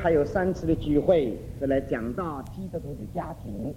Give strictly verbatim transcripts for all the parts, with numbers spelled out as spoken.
还有三次的聚会是来讲到基督徒的家庭。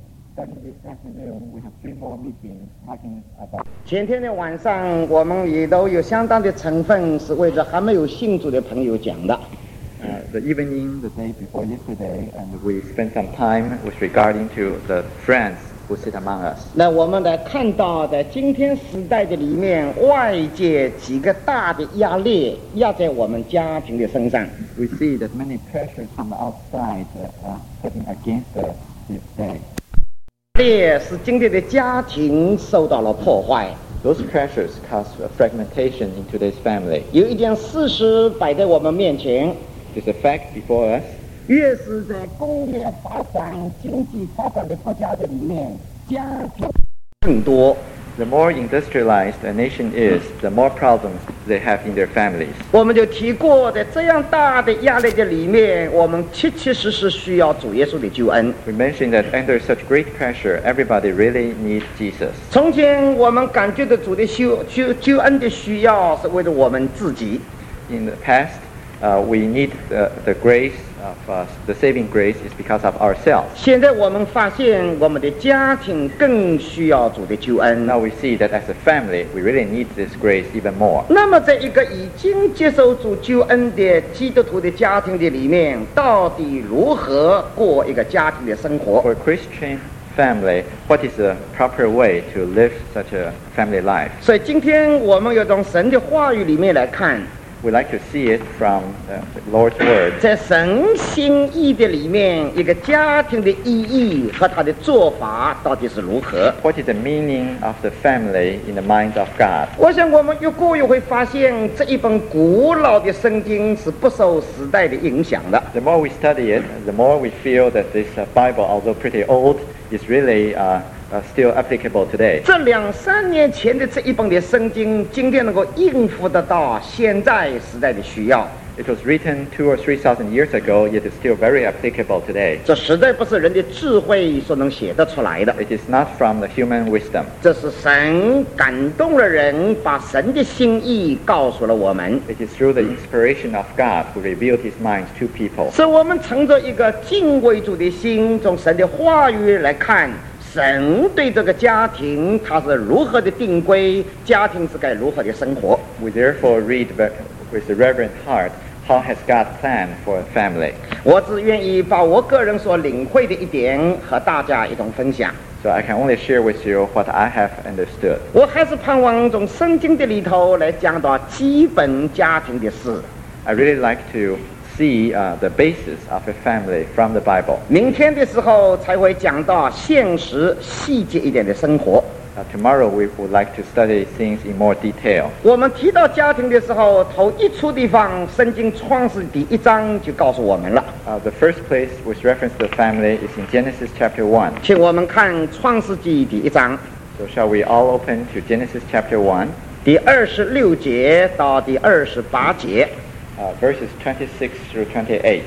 前天的晚上我们也都有相当的成分是为着还没有信主的朋友讲的。 Uh, the evening, the day before yesterday, and we spent some time with regarding to the friends who sit among us. 那我们来看到在今天时代的里面，外界几个大的压力压在我们家庭的身上。 We see that many pressures from the outside are putting against us this day. 这使今天的家庭受到了破坏。 Those pressures cause a fragmentation in today's family. 有一件事实摆在我们面前。 There's a fact before us. 越是在工业发展、经济发展的国家的里面，家庭更多。 The more industrialized a nation is, the more problems they have in their families. 我们就提过，在这样大的压力的里面，我们切切实实需要主耶稣的救恩。 We mentioned that under such great pressure, everybody really needs Jesus. 从前我们感觉到主的救救救恩的需要是为了我们自己。 In the past, uh, we need the, the grace of uh, the saving grace is because of ourselves. 现在我们发现，我们的家庭更需要主的救恩。 Now we see that as a family, we really need this grace even more. 那么，在一个已经接受主救恩的基督徒的家庭的里面，到底如何过一个家庭的生活？ For a Christian family, what is the proper way to live such a family life? 所以，今天我们要从神的话语里面来看。 We like to see it from the Lord's Word. 在神心意的里面，一个家庭的意义和他的做法到底是如何？ What is the meaning of the family in the mind of God? 我想我们越过越会发现，这一本古老的圣经是不受时代的影响的。 The more we study it, the more we feel that this uh, Bible, although pretty old, is really uh, uh, still applicable today. 这两三年前的这一本的圣经，今天能够应付得到现在时代的需要。 It was written two or three thousand years ago, yet it's still very applicable today. 这实在不是人的智慧所能写得出来的。 It is not from the human wisdom. 这是神感动了人，把神的心意告诉了我们。 It is through the inspiration of God who revealed His mind to people. 所以我们乘着一个敬畏主的心，从神的话语来看。 神对这个家庭他是如何的定规，家庭是该如何的生活。 We therefore read with a reverent heart, how has God planned for a family? 我只愿意把我个人所领会的一点和大家一同分享。 So I can only share with you what I have understood. 我还是盼望从圣经的里头来讲到基本家庭的事。 I really like to see uh, the basis of a family from the Bible. 明天的时候才会讲到现实细节一点的生活。 Uh, tomorrow we would like to study things in more detail. 我们提到家庭的时候，头一处地方，圣经创世第一章就告诉我们了。 Uh, the first place with reference to the family is in Genesis chapter one. 请我们看创世纪第一章。 So shall we all open to Genesis chapter one? 第二十六节到第二十八节。 Uh, verses twenty-six through twenty-eight.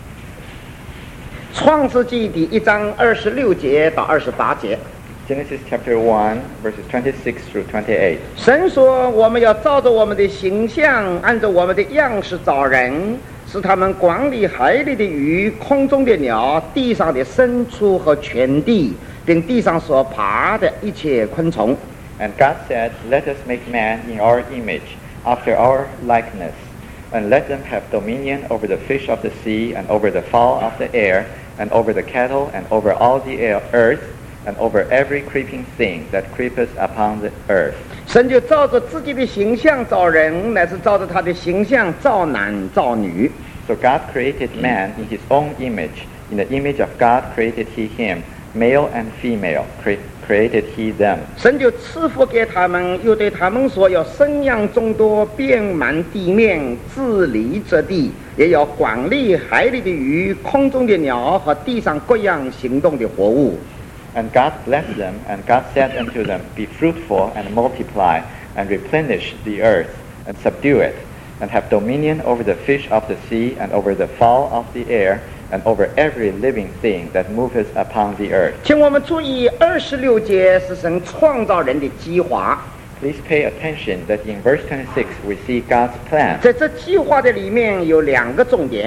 创世纪第一章二十六节到二十八节。 Genesis chapter one, verses twenty-six through twenty-eight. 神说：“我们要照着我们的形象，按照我们的样式造人，使他们管理海里的鱼、空中的鸟、地上的牲畜和全地，并地上所爬的一切昆虫。” And God said, "Let us make man in our image, after our likeness, and let them have dominion over the fish of the sea, and over the fowl of the air, and over the cattle, and over all the earth, and over every creeping thing that creepeth upon the earth." 神就照着自己的形象造人，乃是照着他的形象造男造女。 So God created man in His own image. In the image of God created He him, male and female cre- created He them. 神就赐福给他们，又对他们说：要生养众多，遍满地面，治理这地，也要管理海里的鱼、空中的鸟和地上各样行动的活物。 And God blessed them, and God said unto them, Be fruitful and multiply, and replenish the earth, and subdue it, and have dominion over the fish of the sea, and over the fowl of the air, and over every living thing that moveth upon the earth. 请我们注意，二十六节是神创造人的计划。 Please pay attention that in verse twenty-six we see God's plan. 在这计划的里面有两个重点。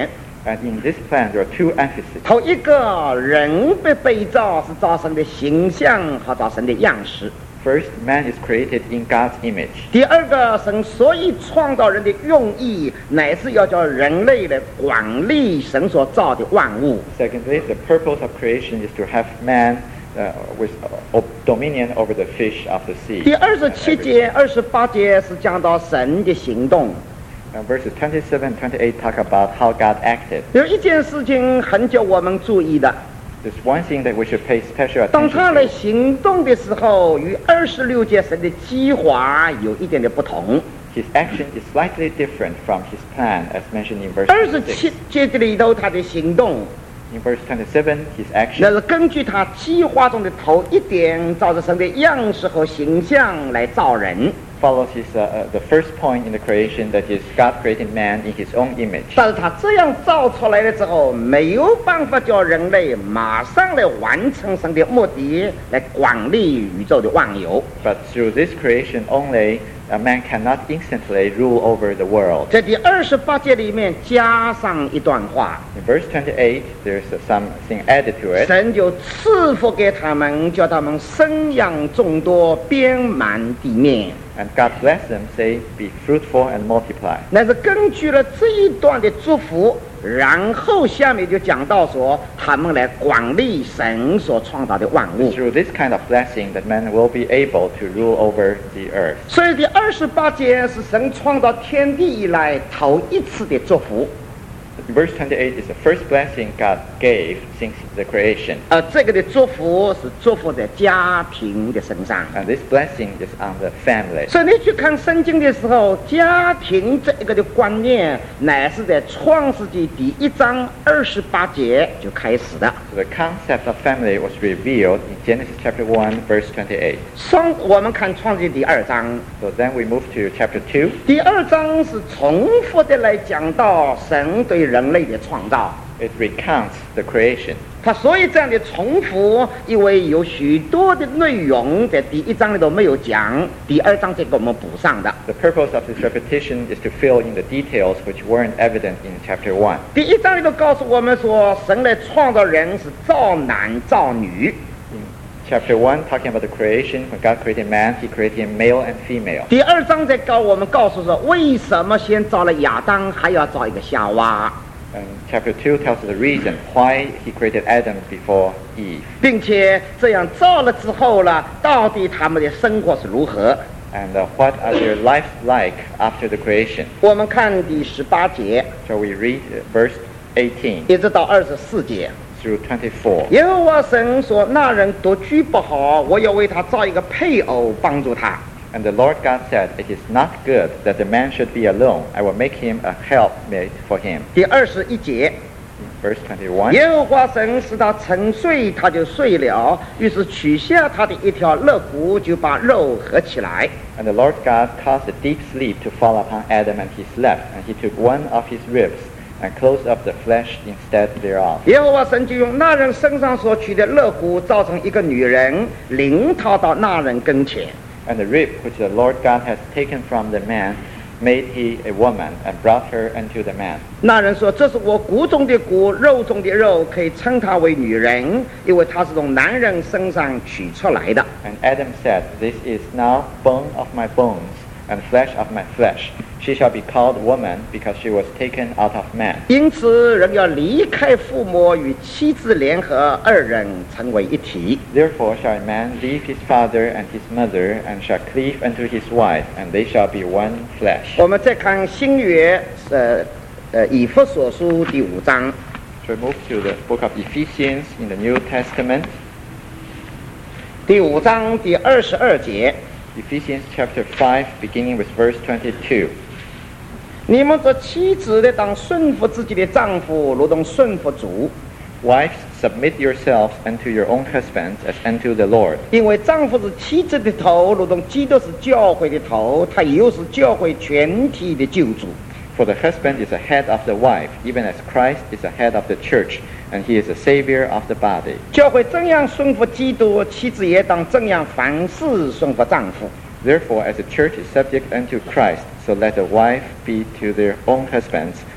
And in this plan, there are two emphases. 头一个，人被被造是造神的形象和造神的样式。 First, man is created in God's image. 第二个，神所以创造人的用意，乃是要叫人类来管理神所造的万物。 Secondly, the purpose of creation is to have man uh, with uh, dominion over the fish of the sea. 第二十 and 七 everything. 节、二十八节是讲到神的行动。 And verses twenty-seven and twenty-eight talk about how God acted. 有一件事情很叫我们注意的， There's one thing that we should pay special 当 attention 他来 to. 行动的时候，与二十六节神的计划有一点的不同。 His action is slightly different from his plan, as mentioned in verse 二十七 twenty-six. 节这里头他的行动， In verse twenty-seven, his 那 action 是根据他计划中的头一点，照着神的样式和形象来造人。 follows his uh, uh, the first point in the creation, that is, God created man in his own image. 但是他这样造出来了之后，没有办法叫人类马上来完成神的目的，来管理宇宙的万有。 But through this creation only, a man cannot instantly rule over the world. 在第二十八节里面加上一段话， In verse twenty-eight, there's uh, something added to it. 神就赐福给他们，叫他们生养众多，遍满地面。 And God blessed them, say, be fruitful and multiply. 那是根据了这一段的祝福，然后下面就讲到说，他们来管理神所创造的万物。 Through this kind of blessing, that man will be able to rule over the earth. 所以第二十八节是神创造天地以来头一次的祝福。 Verse twenty-eight is the first blessing God gave since the creation. 而这个的祝福是祝福在家庭的身上。 And this blessing is on the family. 所以你去看圣经的时候，家庭这一个的观念，乃是在创世纪第一章二十八节就开始的。 So the concept of family was revealed in Genesis chapter one, verse twenty-eight. 双我们看创世纪第二章， So then we move to chapter two. 第二章是重复的来讲到神对人类的创造。 It recounts the creation. 它所以这样的重复，因为有许多的内容在第一章里头没有讲，第二章才给我们补上的。 The purpose of this repetition is to fill in the details which weren't evident in chapter one. 第一章里头告诉我们说，神来创造人是造男造女。 In chapter one, talking about the creation, when God created man, he created him male and female. 第二章在告我们告诉说，为什么先造了亚当，还要造一个夏娃， And chapter two tells us the reason why he created Adam before Eve. 并且这样造了之后呢，到底他们的生活是如何？ And uh, what are their lives like after the creation? 我们看第十八节 Shall we read uh, verse eighteen 一直到二十四节。 through twenty-four? 耶和华神说：“那人独居不好，我要为他造一个配偶帮助他。” And the Lord God said, It is not good that the man should be alone. I will make him a helpmate for him. 第二十一节， In verse twenty-one. 耶和华神使他沉睡，他就睡了，于是取下他的一条肋骨，就把肉合起来。 And the Lord God caused a deep sleep to fall upon Adam, and he slept. And he took one of his ribs and closed up the flesh instead thereof. 耶和华神就用那人身上所取的肋骨，造成一个女人，领他到那人跟前。 And the rib which the Lord God has taken from the man made he a woman, and brought her unto the man. 那人说：“这是我骨中的骨，肉中的肉，可以称她为女人，因为她是从男人身上取出来的。” And Adam said, This is now bone of my bones, and flesh of my flesh. She shall be called woman, because she was taken out of man. 因此，人要离开父母，与妻子联合，二人成为一体。 Therefore shall a man leave his father and his mother, and shall cleave unto his wife, and they shall be one flesh. 我们再看新约，呃呃，以弗所书第五章， So we move to the book of Ephesians in the New Testament. 第五章第二十二节， Ephesians chapter five, beginning with verse twenty-two. 你们做妻子的，当顺服自己的丈夫，如同顺服主。 Wives, submit yourselves unto your own husbands as unto the Lord. 因为丈夫是妻子的头，如同基督是教会的头，他又是教会全体的救主。 For the husband is the head of the wife, even as Christ is the head of the church, and he is the Savior of the body. 教会怎样顺服基督，妻子也当怎样凡事顺服丈夫。 Therefore, as the church is subject unto Christ, so let the wife be to their own husbands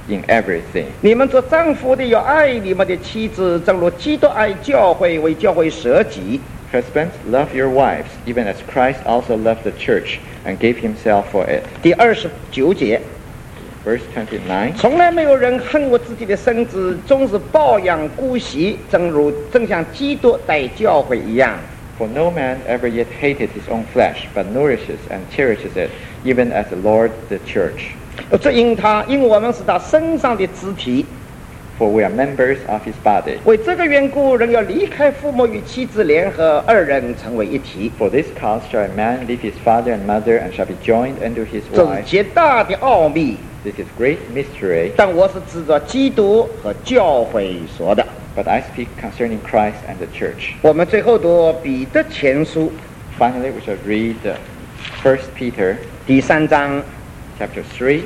in everything. 你们做丈夫的要爱你们的妻子，正如基督爱教会，为教会舍己。 Husbands, love your wives, even as Christ also loved the church and gave himself for it. 第二十九节， Verse twenty-nine. 从来没有人恨我自己的身子，终是抱养顾惜，正如正像基督待教会一样。 For no man ever yet hated his own flesh, but nourishes and cherishes it, even as the Lord the church. 这因他，因我们是他身上的肢体。 For we are members of his body. 为这个缘故，人要离开父母与妻子联合，二人成为一体。 For this cause shall a man leave his father and mother, and shall be joined unto his 这是 wife. 极大的奥秘。 This is great mystery, 但我是指着基督和教会说的。 but I speak concerning Christ and the church. 我们最后读彼得前书 Finally, we shall read uh, First Peter 第三章。 chapter three.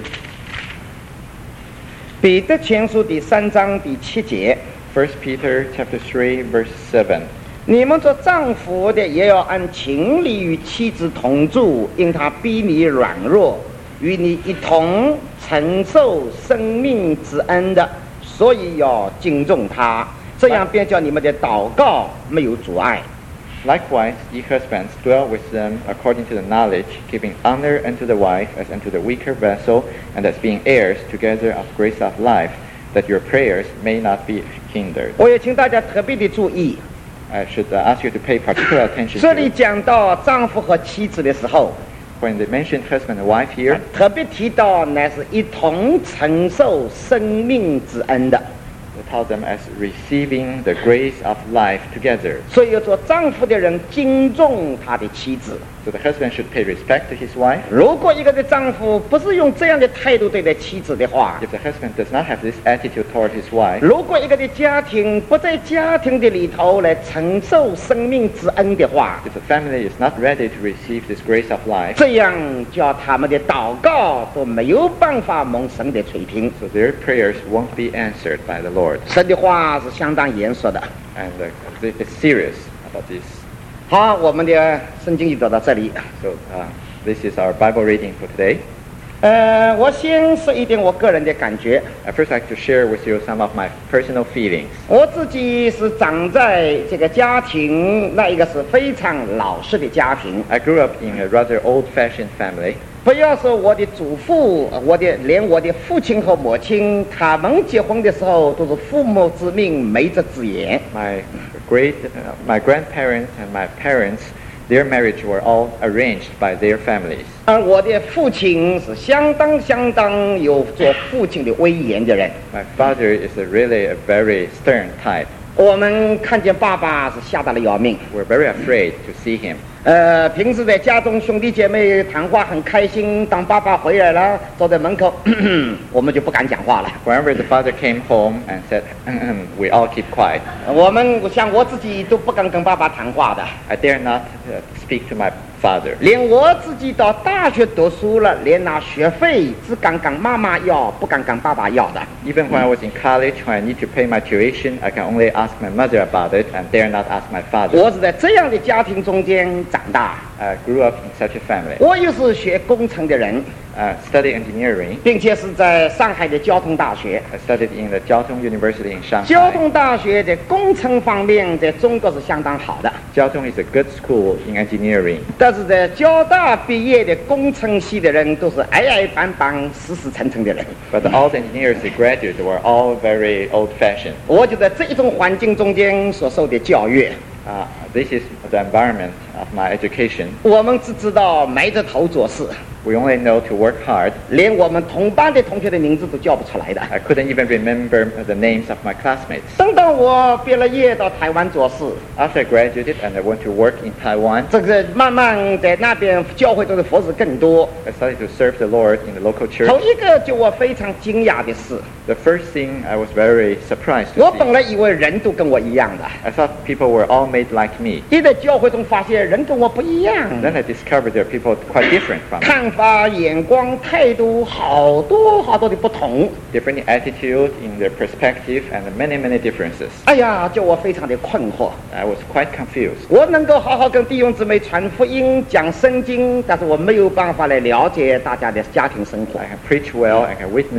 彼得前书第三章第七节。 First Peter chapter three, verse seven. 你们做丈夫的也要按情理与妻子同住，因他比你软弱，与你一同承受生命之恩的，所以要敬重他，这样便叫你们的祷告没有阻碍。 Likewise, ye husbands, dwell with them according to the knowledge, giving honor unto the wife as unto the weaker vessel, and as being heirs together of grace of life, that your prayers may not be hindered. 我也请大家特别的注意， I should uh, ask you to pay particular attention 这里 to 讲到丈夫和妻子的时候， when they mention husband and wife here. 特别提到乃是一同承受生命之恩的。 They tell them as receiving the grace of life together. 所以要做丈夫的人敬重他的妻子。 So the husband should pay respect to his wife. 如果一个的丈夫不是用这样的态度对待妻子的话， If the husband does not have this attitude toward his wife, 如果一个的家庭不在家庭的里头来承受生命之恩的话， if the family is not ready to receive this grace of life, 这样叫他们的祷告都没有办法蒙神的垂听。 so their prayers won't be answered by the Lord. 神的话是相当严肃的。 And uh, it's serious about this. 好，我们的圣经就读到这里。 So uh, this is our Bible reading for today. 呃，我先说一点我个人的感觉。 I first like to share with you some of my personal feelings. 我自己是长在这个家庭，那一个是非常老式的家庭。 I grew up in a rather old-fashioned family. 不要说我的祖父，我的连我的父亲和母亲，他们结婚的时候都是父母之命，媒妁之言。 My great, uh, my grandparents and my parents, their marriage were all arranged by their families. 而我的父亲是相当相当有做父亲的威严的人。 My father is a really a very stern type. 我们看见爸爸是吓得了要命。 We're very afraid to see him. 呃，平时在家中兄弟姐妹谈话很开心，当爸爸回来了，走在门口，我们就不敢讲话了。 Whenever the father came home and said, we all keep quiet. 我们像我自己都不敢跟爸爸谈话的。 I dare not uh, speak to my father. 连我自己到大学读书了，连拿学费只敢跟妈妈要，不敢跟爸爸要的。 Even when I was in college, when I need to pay my tuition, I can only ask my mother about it and dare not ask my father. 我是在这样的家庭中间长大。 I grew up in such a family. 我又是学工程的人， Uh, studied engineering. 并且是在上海的交通大学。 I studied in the Jiao Tong University in 交 Shanghai. 通大学在工程方面在中国是相当好的， Jiao Tong is a good school in engineering. 但是在交大毕业的工程系的人都是矮矮板板、死死沉沉的人。 But all the engineers that graduated were all very old-fashioned. 我就在这一种环境中间所受的教育。 Uh, this is the environment of my education. 我们只知道埋着头做事， We only know to work hard. 连我们同班的同学的名字都叫不出来的。 I couldn't even remember the names of my classmates. 等到我毕了业到台湾做事， After I graduated and I went to work in Taiwan, 这个慢慢在那边教会中的服侍更多。 I started to serve the Lord in the local church. 头一个就我非常惊讶的是， The first thing I was very surprised 我 to 本 see. 来以为人都跟我一样的， I thought people were all made like me. 一在教会中发现人跟我不一样， Then I discovered there are people quite different from me. 看法、眼光、态度好多好多的不同。 Different in attitude, in their perspective, and many, many differences. 哎呀，叫我非常的困惑。 I was quite confused. 我能够好好跟弟兄姊妹传福音、讲圣经，但是我没有办法来了解大家的家庭生活 I。can preach well, I can witness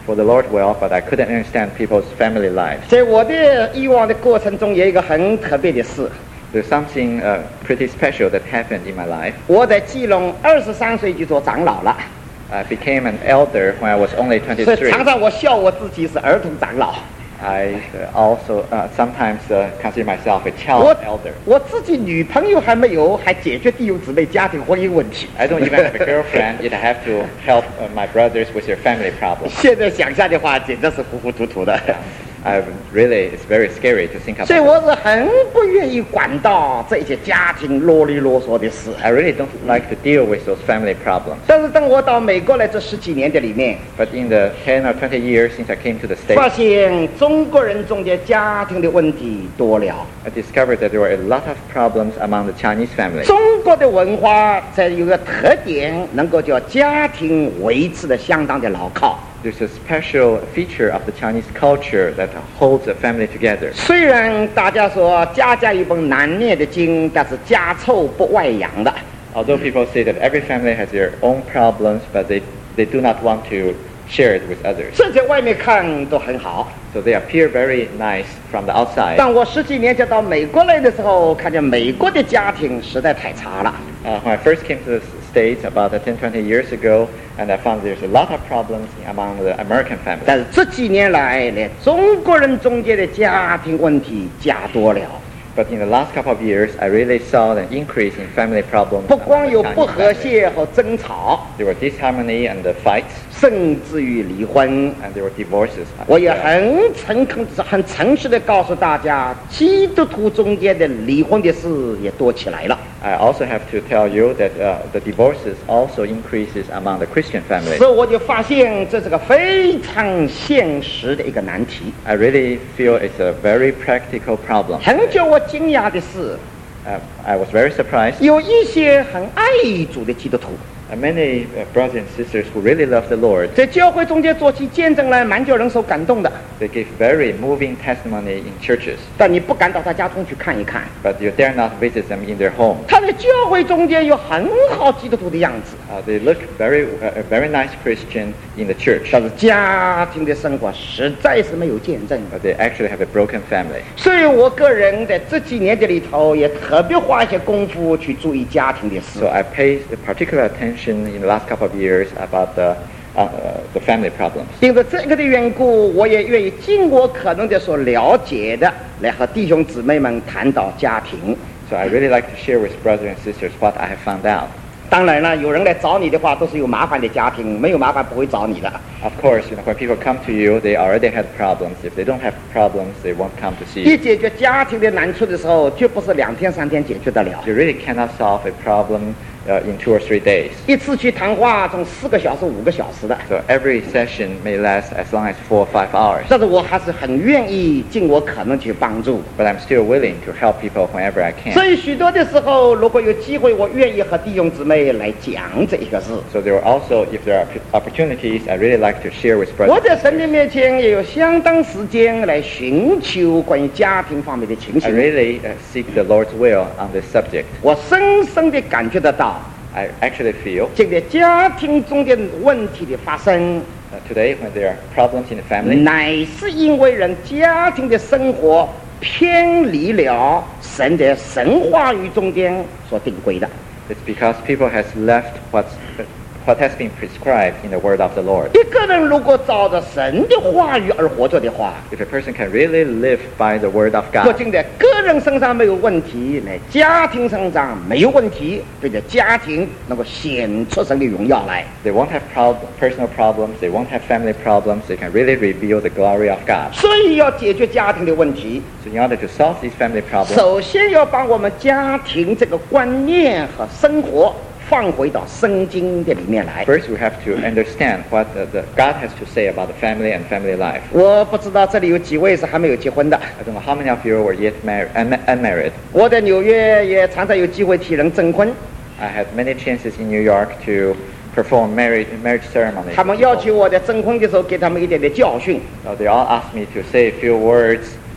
for the Lord well, but I couldn't understand people's family lives. 在我的以往的过程中，有一个很特别的事。 There's something uh, pretty special that happened in my life. 我在基隆二十三岁就做长老了， I became an elder when I was only 所以 twenty-three. 常常我笑我自己是儿童长老。 I uh, also uh, sometimes uh, consider myself a 我 child elder. 我自己女朋友还没有，还解决弟兄姊妹家庭婚姻问题。 I don't even have a girlfriend, yet I have to help uh, my brothers with their family problems. 现在想下的话，简直是糊糊涂涂的。 I really, it's very scary to think 所以 about. 我是很不愿意管到这些家庭啰里啰嗦的事。 I really don't like to deal with those family problems. 但是等我到美国来这十几年的里面， But in the ten or twenty years since I came to the 发 States, 现中国人中间家庭的问题多了。 I discovered that there were a lot of problems among the Chinese family. 中国的文化在有个特点，能够叫家庭维持的相当的牢靠。 There's a special feature of the Chinese culture that holds the family together. 虽然大家说家家有本难念的经，但是家臭不外扬的。 Although people say that every family has their own problems, but they, they do not want to share it with others. 这在外面看都很好。 So they appear very nice from the outside. 当我十几年前到美国来的时候，看见美国的家庭实在太差了。 Uh, when I first came to the States about ten, twenty years ago, and I found there's a lot of problems among the American families. 但是这几年来呢，中国人中间的家庭问题加多了。 But in the last couple of years, I really saw an increase in family problems. 不光 among 有 the 不 Chinese 和 families. 谐和争吵， There were disharmony and the fights, 甚至于离婚。 and there were divorces. 我也很诚恳、很诚实的告诉大家，基督徒中间的离婚的事也多起来了。 I also have to tell you that uh, the divorces also increases among the Christian families. 所以我就发现这是个非常现实的一个难题。 I really feel it's a very practical problem. 很叫我惊讶的是， Uh, I was very surprised. 有一些很爱主的基督徒， Uh, many uh, brothers and sisters who really love the Lord, 在教会中间做起见证来，蛮叫人受感动的。 they give very moving testimony in churches, 但你不敢到他家中去看一看， but you dare not visit them in their home. 他在教会中间有很好基督徒的样子， Uh, they look very, uh, a very nice Christian in the church, 但是家庭的生活实在是没有见证。 but they actually have a broken family. 所以我个人在这几年的里头，也特别花一些功夫去注意家庭的事 So。I paid particular attention in the last couple of years about the, uh, uh, the family problems. 因着这个的缘故，我也愿意尽我可能的所了解的，来和弟兄姊妹们谈到家庭。 So I really like to share with brothers and sisters what I have found out. 当然了，有人来找你的话，都是有麻烦的家庭，没有麻烦不会找你的。 Of course, you know, when people come to you, they already had problems. If they don't have problems, they won't come to see 一 you. 解决家庭的难处的时候，绝不是两天三天解决得了。 You really cannot solve a problem uh, in two or three days. 一次去谈话，从四个小时、五个小时的。 So every session may last as long as four or five hours. 但是我还是很愿意尽我可能去帮助。 But I'm still willing to help people whenever I 所 can. 以许多的时候，如果有机会，我愿意和弟兄姊妹来讲这一个事。 So there are also, if there are opportunities, I really like to share with 我 brothers. 在神的面前也有相当时间来寻求关于家庭方面的情 I 形。 really uh, seek the Lord's will on this subject. 我深深地感觉得到， I actually feel 这个家庭中间问题的发生， uh, today when there are problems in the family, 乃是因为人家庭的生活偏离了神的神话语中间所定规的。 it's because people has left what's, what has been prescribed in the word of the Lord. 一个人如果照着神的话语而活着的话， If a person can really live by the word of 不 God, 仅在个人身上没有问题，在家庭身上没有问题，并且家庭能够显出神的荣耀来。 they won't have prob- personal problems, they won't have family problems, they can really reveal the glory of God. 所以要解决家庭的问题， So in order to solve these family problems, 首先要把我们家庭这个观念和生活放回到圣经的里面来。 first we have to understand what the, the God has to say about the family and family life. 我不知道这里有几位是还没有结婚的。 I don't know how many of you were yet married, un- unmarried. 我在纽约也常常有机会替人证婚， I had many chances in New York to perform marriage, marriage ceremonies. 他们要求我在证婚的时候给他们一点点教训。 So they all asked me to say a few words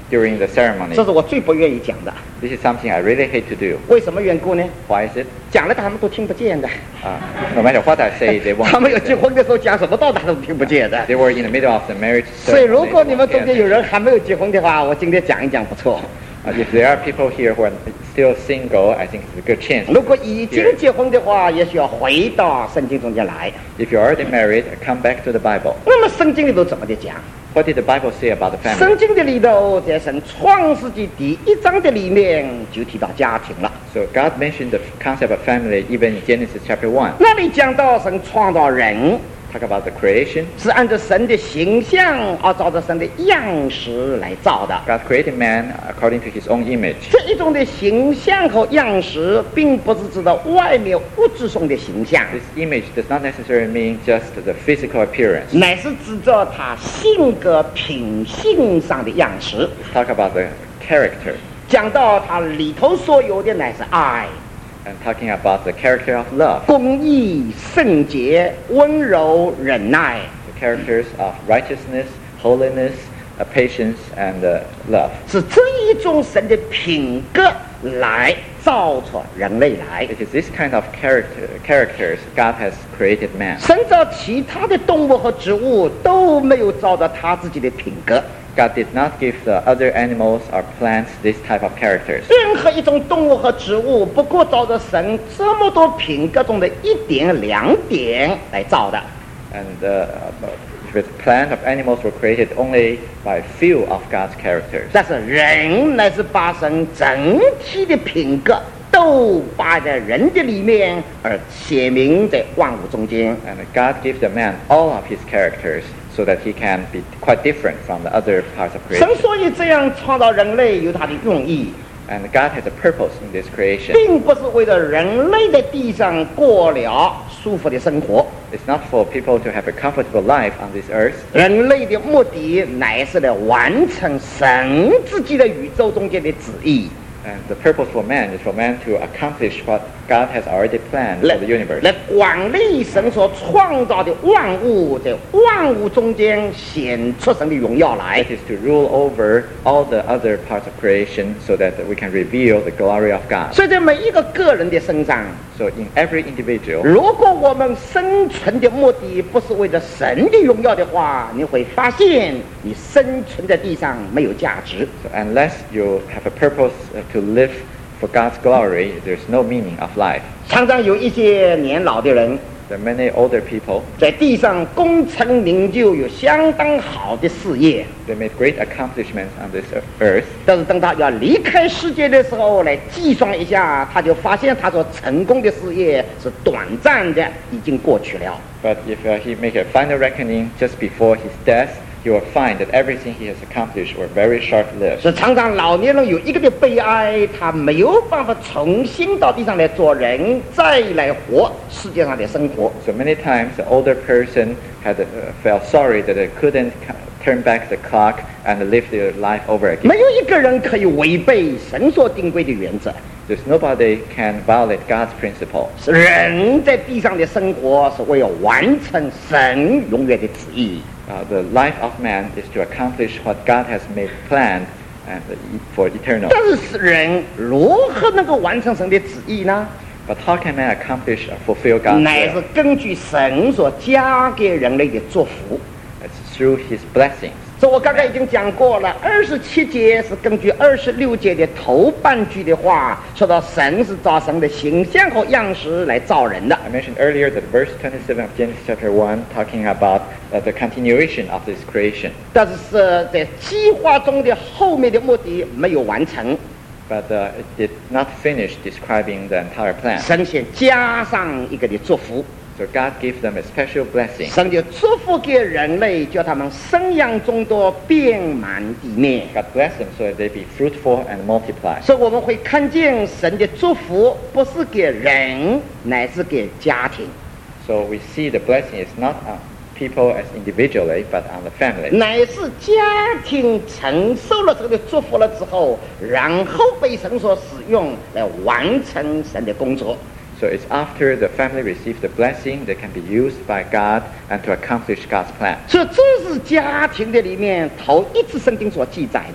during the ceremony. 这是我最不愿意讲的。 This is something I really hate to do. 为什么缘故呢？ Why is it? 讲了他们都听不见的。 Uh, no matter what I say, they won't. 他们有结婚的时候讲什么道理他都听不见的。 They were in the middle of the marriage 所以 ceremony. 如果你们 They 中 won't 间 get 有 it. 人还没有结婚的话，我今天讲一讲不错。 Uh, if there are people here who are still single, I think it's a good chance. 如果已经结婚的话，也需要回到圣经中间来。 If you're already married, come back to the Bible. 那么圣经里头怎么的讲？ What did the Bible say about the family? 圣经的里头，在神创世纪第一章的里面就提到家庭了。 So God mentioned the concept of family even in Genesis chapter one. 那里讲到神创造人 Talk about the creation. 是按照神的形象，而照着神的样式来造的。 God created man according to his own image. 这一种的形象和样式，并不是指的外面物质上的形象， This image does not necessarily mean just the physical appearance. 乃是指着他性格品性上的样式。 Talk about the character 讲到他里头所有的乃是爱、 and talking about the character of love. 公义、圣洁、温柔、忍耐。 The characters of righteousness, holiness, uh, patience, and uh, love. 是这一种神的品格来造出人类来。 It is this kind of character characters God has created man. 神造其他的动物和植物都没有照着他自己的品格。 God did not give the other animals or plants this type of characters. 任何一种动物和植物，不过照着神这么多品格中的一点两点来造的。 And uh, with plant of animals were created only by few of God's characters. 但是人乃是把神整体的品格都摆在人的里面，而写明在万物中间。 And God gave the man all of his characters so that he can be quite different from the other parts of 神 creation. 所以这样创造人类有他的用意， And God has a purpose in this creation. 并不是为了人类在地上过了舒服的生活。 It's not for people to have a comfortable life on this earth. 人类的目的乃是来完成神自己的宇宙中间的旨意， And the purpose for man is for man to accomplish what God has already planned 来 for the universe. 来管理神所创造的万物，在万物中间显出神的荣耀来 That。is to rule over all the other parts of creation so that we can reveal the glory of God. 所以在每一个个人的身上， So in every individual, 如果我们生存的目的不是为了神的荣耀的话，你会发现你生存在地上没有价值。 so unless you have a purpose uh, to live for God's glory, there's no meaning of life. 常常有一些年老的人 There are many older people, 在地上功成名就，有相当好的事业， they made great accomplishments on this earth. 但是等他要离开世界的时候，来计算一下，他就发现他所成功的事业是短暂的，已经过去了。 But if uh, he make a final reckoning just before his death, he will find that everything he has accomplished were very short-lived. 是常常老年人有一个的悲哀，他没有办法重新到地上来做人，再来活世界上的生活。 So many times the older person had uh, felt sorry that they couldn't ca- turn back the clock and live their life over again. 没有一个人可以违背神所定规的原则。 There's nobody can violate God's principle. 是人在地上的生活是为了完成神永远的旨意。 Uh, the life of man is to accomplish what God has made planned and uh, e- for eternal. 但是人如何能够完成神的旨意呢？ But how can man accomplish or fulfill God's 乃是 will? 根据神所加给人类的祝福。 It's through His blessings. 所以我刚才已经讲过了，二十七节是根据二十六节的头半句的话，说到神是照神的形象和样式来造人的。 I mentioned earlier that verse twenty-seven of Genesis chapter one talking about uh, the continuation of this creation. 但是是在计划中的后面的目的没有完成， But uh, it did not finish describing the entire plan. 神先加上一个的祝福。 So God gave them a special blessing. 神就祝福给人类，叫他们生养众多，遍满地面。 God blessed them so that they be fruitful and multiply. 所以我们会看见神的祝福不是给人，乃是给家庭， So we see the blessing is not on people as individually, but on the family. 乃是家庭承受了这个祝福了之后，然后被神所使用来完成神的工作。 So it's after the family received the blessing that can be used by God and to accomplish God's plan. 所以这是家庭的里面头一次圣经所记载的。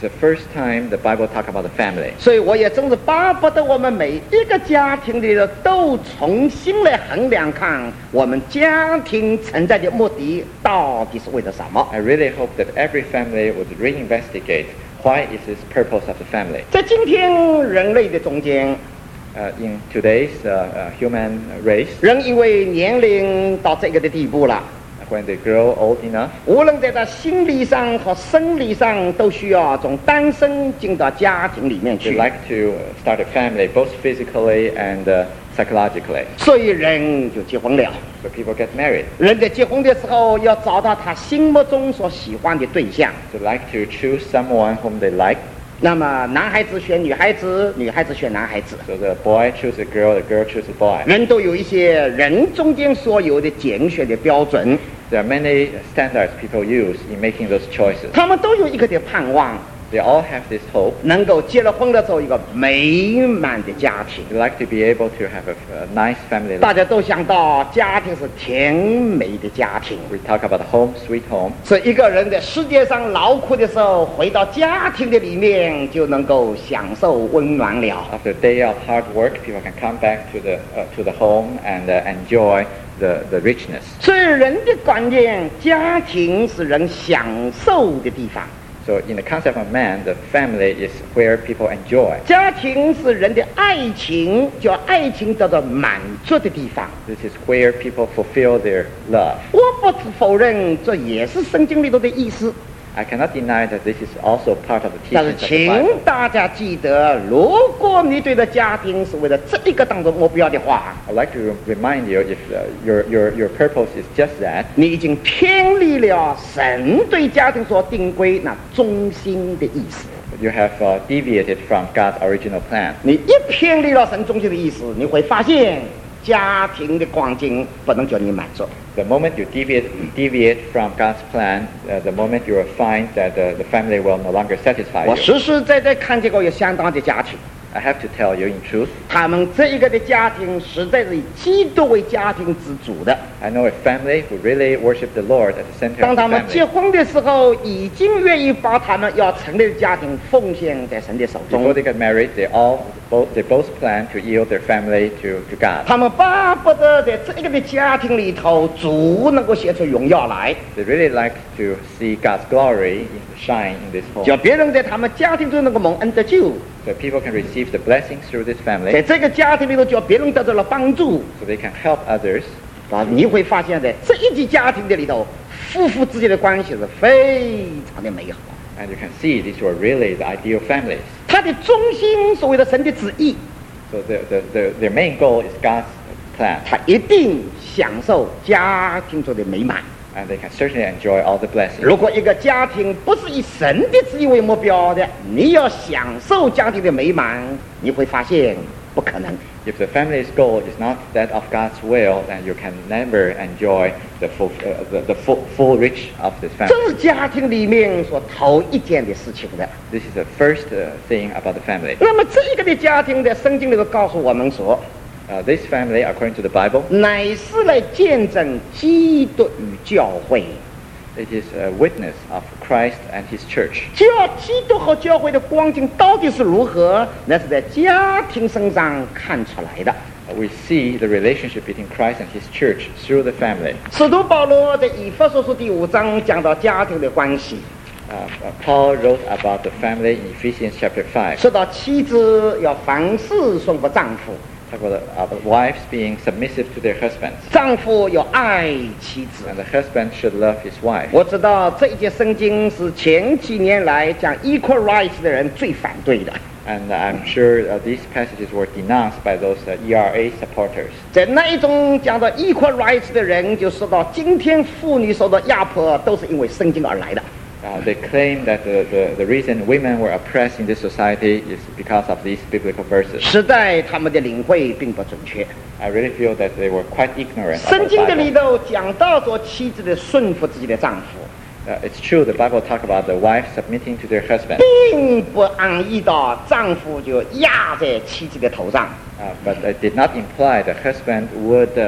the first time the Bible talk about the family. 所以我也真是巴不得我们每一个家庭里头都重新来衡量看，我们家庭存在的目的到底是为了什么。 I really hope that every family would reinvestigate why is this purpose of the family. 在今天人类的中间， Uh, in today's uh, uh, human race, 人因为年龄到这个的地步了， when they grow old enough, 无论在他心理上和生理上，都需要从单身进到家庭里面 they 去。 like to start a family, both physically and uh, psychologically. 所以人就结婚了。 So people get married. 人在结婚的时候，要找到他心目中所喜欢的对象。 They like to choose someone whom they like. 那么男孩子选女孩子，女孩子选男孩子。 So the boy chooses a girl, the girl chooses a boy. 人都有一些人中间所有的拣选的标准， There are many standards people use in making those choices. 他们都有一个的盼望， They all have this hope. 能够结了婚了之后一个美满的家庭。 They like to be able to have a, a nice family 大 life. 家都想到家庭是甜美的家庭， We talk about home, sweet home. 所以一个人在世界上劳苦的时候，回到家庭的里面就能够享受温暖了。 After a day of hard work, people can come back to the uh, to the home and uh, enjoy the, the richness. 所以人的观念，家庭是人享受的地方， So in the concept of man, the family is where people enjoy. 家庭是人的爱情，叫爱情得到满足的地方。 This is where people fulfill their love. 我不否认，这也是圣经里头的意思。 I cannot deny that this is also part of the 但是， teachings of the 请 Bible. 大家记得，如果你对的家庭是为了这一个当做目标的话， I'd like to remind you, if uh, your, your, your purpose is just that, 你已经偏离了神对家庭所定规那中心的意思。 you have uh, deviated from God's original plan. 你一偏离了神中心的意思，你会发现家庭的光景不能叫你满足。 The moment you deviate, deviate from God's plan, uh, the moment you will find that uh, the family will no longer satisfy 我 you. 实实在在看见过有相当的家庭， I have to tell you in truth, 他们这一个的家庭实在是以基督为家庭之主的。 I know a family who really worship the Lord at the center 当 of 他 the 们结 family. 婚的时候，已经愿意把他们要成立的家庭奉献在神的手 Before 中。 they got married, they all both they both plan to yield their family to, to God. 他们巴不得在这一个的家庭里头，主能够显出荣耀来， They really like to see God's glory in, shine in this home, 叫别人在他们家庭中能够蒙恩得救， so people can receive the blessings through this 在 family, 这个家庭里头叫别人得到了帮助。 so they can help others. 啊，你会发现在这一级家庭的里头，夫妇之间的关系是非常的美好。 And you can see these were really the ideal families. 它的中心所谓的神的旨意， So the, the, the, their main goal is God's plan, 他一定享受家庭中的美满。 and they can certainly enjoy all the blessings. 如果一个家庭不是以神的旨意为目标的，你要享受家庭的美满，你会发现不可能。 If the family's goal is not that of God's will, then you can never enjoy the full, uh, the, the full, full reach of this 这 family. 是家庭里面所头一件的事情的。 This is the first uh, thing about the family. 那么这一个的家庭的圣经里头告诉我们说， Uh, this family, according to the Bible, 乃是来见证基督与教会。 it is a witness of Christ and His church. 教基督和教会的光景到底是如何，那是在家庭身上看出来的。 Uh, we see the relationship between Christ and His church through the family. 使徒保罗在以弗所书第五章讲到家庭的关系， Uh, uh, Paul wrote about the family in Ephesians chapter five. 说到妻子要凡事顺服丈夫， Talk about, about wives being submissive to their husbands, 丈夫要爱妻子。 and the husband should love his wife. 我知道这一节圣经是前几年来讲 equal rights 的人最反对的。 And I'm sure uh, these passages were denounced by those uh, E R A supporters. 在那一种讲到 equal rights 的人，就说到今天妇女受到压迫，都是因为圣经而来的。 Uh, they claim that the, the, the reason women were oppressed in this society is because of these biblical verses. 实在他们的领会并不准确。 I really feel that they were quite ignorant 圣 of the 经的里 Bible. 头讲到说妻子的顺服自己的丈夫， Uh, it's true the Bible talk about the wife submitting to their husband, 并不安逸到丈夫就压在妻子的头上。 uh, but it did not imply the husband would uh,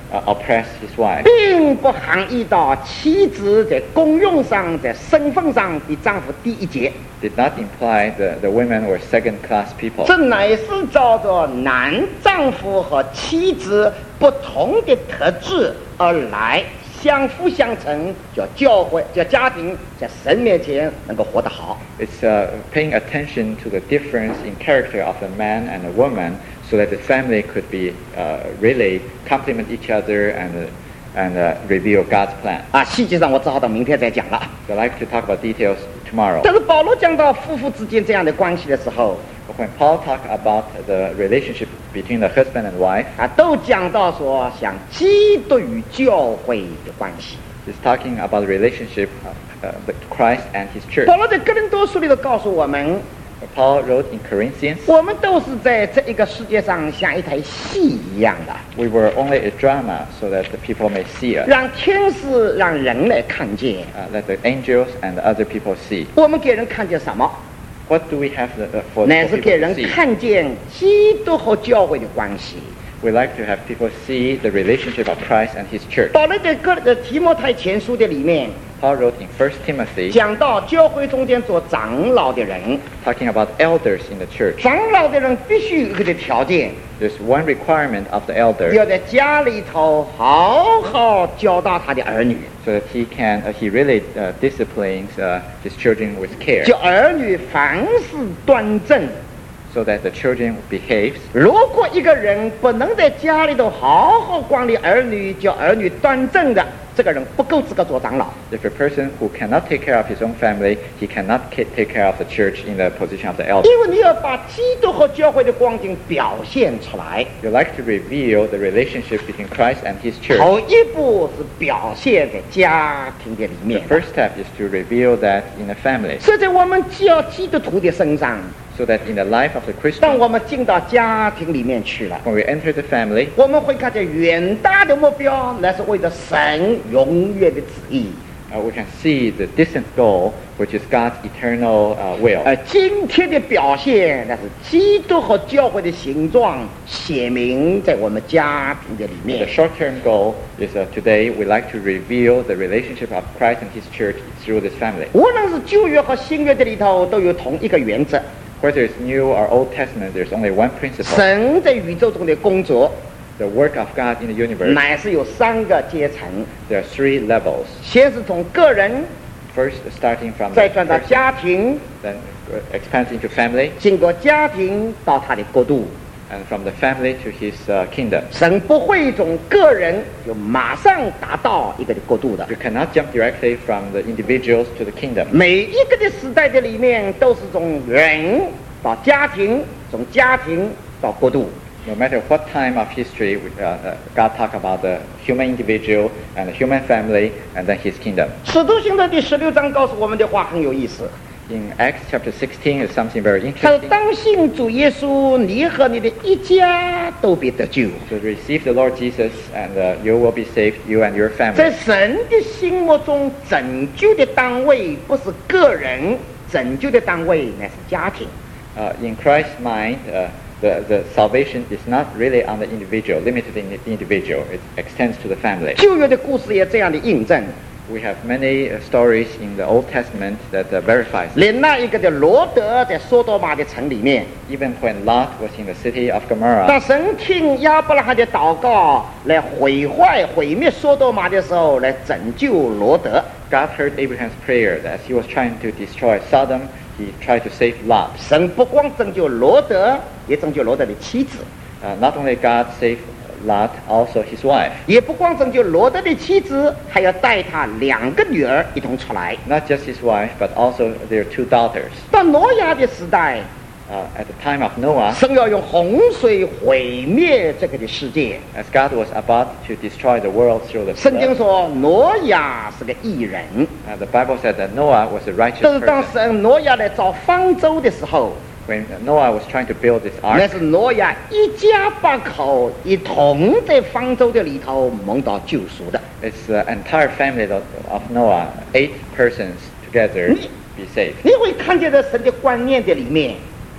uh, oppress his wife. 并不含义到妻子在功用上、在身份上比丈夫低一截。 Did not imply the, the women were second-class people. 这乃是照着男丈夫和妻子不同的特质而来，相辅相成，叫教会、叫家庭在神面前能够活得好。 It's uh, paying attention to the difference in character of a man and a woman, so that the family could be uh, really complement each other and uh, and uh, reveal God's plan. 啊，细节上我只好到明天再讲了。 So I'd like to talk about details tomorrow. 但是保罗讲到夫妇之间这样的关系的时候， But when Paul talked about the relationship between the husband and wife, 啊，都讲到说像基督与教会的关系。 he's talking about the relationship of uh, the Christ and his church. 保罗在哥林多书里头告诉我们， Paul wrote in Corinthians, 我们都是在这一个世界上像一台戏一样的， we were only a drama so that the people may see us, 让天使、让人来看见。 uh, let the angels and the other people see. 我们给人看见什么？ What do we have the, uh, for, 乃 for 是 people 给 to 人 see? 看见基督和教会的关系。 We like to have people see the relationship of Christ and his church. 保罗在哥的提摩太前书的里面 Paul wrote in First Timothy, 讲到教会中间做长老的人， talking about elders in the church. 长老的人必须有一个条件， There's one requirement of the elder, 要在家里头好好教导他的儿女， so that he can, uh, he really uh, disciplines uh, his children with care, 叫儿女凡事端正。 so that the children behaves. 如果一个人不能在家里头好好管理儿女，叫儿女端正的，这个人不够资格做长老。 If a person who cannot take care of his own family, he cannot ca- take care of the church in the position of the elder. 因为你要把基督和教会的光景表现出来， You like to reveal the relationship between Christ and his church. 头一步是表现在家庭的里 The 面。 first step is to reveal that in a family, 所以在我们教基督徒的身上， so that in the life of the 当 Christian, 我们进到家庭里面去了， when we enter the family, 我们会看见远大的目标，那是为了神永远的旨意。 uh, we can see the distant goal, which is God's eternal uh, will. 而今天的表现，那是基督和教会的形状写明在我们家庭的里 The 面。 short-term goal is uh, today we like to reveal the relationship of Christ and his church through this family. 无论是旧约和新约的里头，都有同一个原则： Whether it's New or Old Testament, there's only one principle. 神在宇宙中的工作， The work of God in the universe, 乃是有三个阶层。 there are three levels. 先是从个人， First, starting from 再 the 转到 person, 家庭， then uh, expands into family, 经过家庭到他的国度。 and from the family to his uh, kingdom. 神不会从个人就马上达到一个的国度的。 You cannot jump directly from the individuals to the kingdom. 每一个的时代的里面，都是从人到家庭，从家庭到国度。 No matter what time of history, we, uh, uh, God talk about the human individual and the human family, and then his kingdom. 使徒行传第十六章告诉我们的话很有意思， In Acts chapter sixteen is something very 他说：“ interesting. 当信主耶稣，你和你的一家都必得救。 To receive the Lord Jesus, and uh, you will be saved, you and your ” 在 family. 神的心目中，拯救的单位不是个人，拯救的单位乃是家庭。 Uh, in Christ's mind, uh, the, the salvation is not really on the individual, limited in the individual. It extends to the family. 旧约的故事也这样的印证。 We have many uh, stories in the Old Testament that uh, verifies. 连那一个的罗德在索多玛的城里面， Even when Lot was in the city of Gomorrah, 当神听亚伯拉罕的祷告来毁坏、毁灭索多玛的时候，来拯救罗德。 God heard Abraham's prayer that as he was trying to destroy Sodom, he tried to save Lot. 神不光拯救罗德，也拯救罗德的妻子； Uh, not only God saved Lot, also his wife. 也不光拯救罗德的妻子，还要带他两个女儿一同出来。 Not just his wife, but also their two daughters. 到挪亚的时代， Uh, at the time of Noah, 神要用洪水毁灭这个的世界。 as God was about to destroy the world through the 圣经 flood, 说挪亚是个义人， uh, the Bible said that Noah was a righteous 但是当 person. 神挪亚来造方舟的时候， When Noah was trying to build this 那 ark, 是挪亚一家八口一同在方舟的里头蒙到救赎的。 it's the entire family of, of Noah, eight persons together, be saved. 你会看见在神的观念的里面，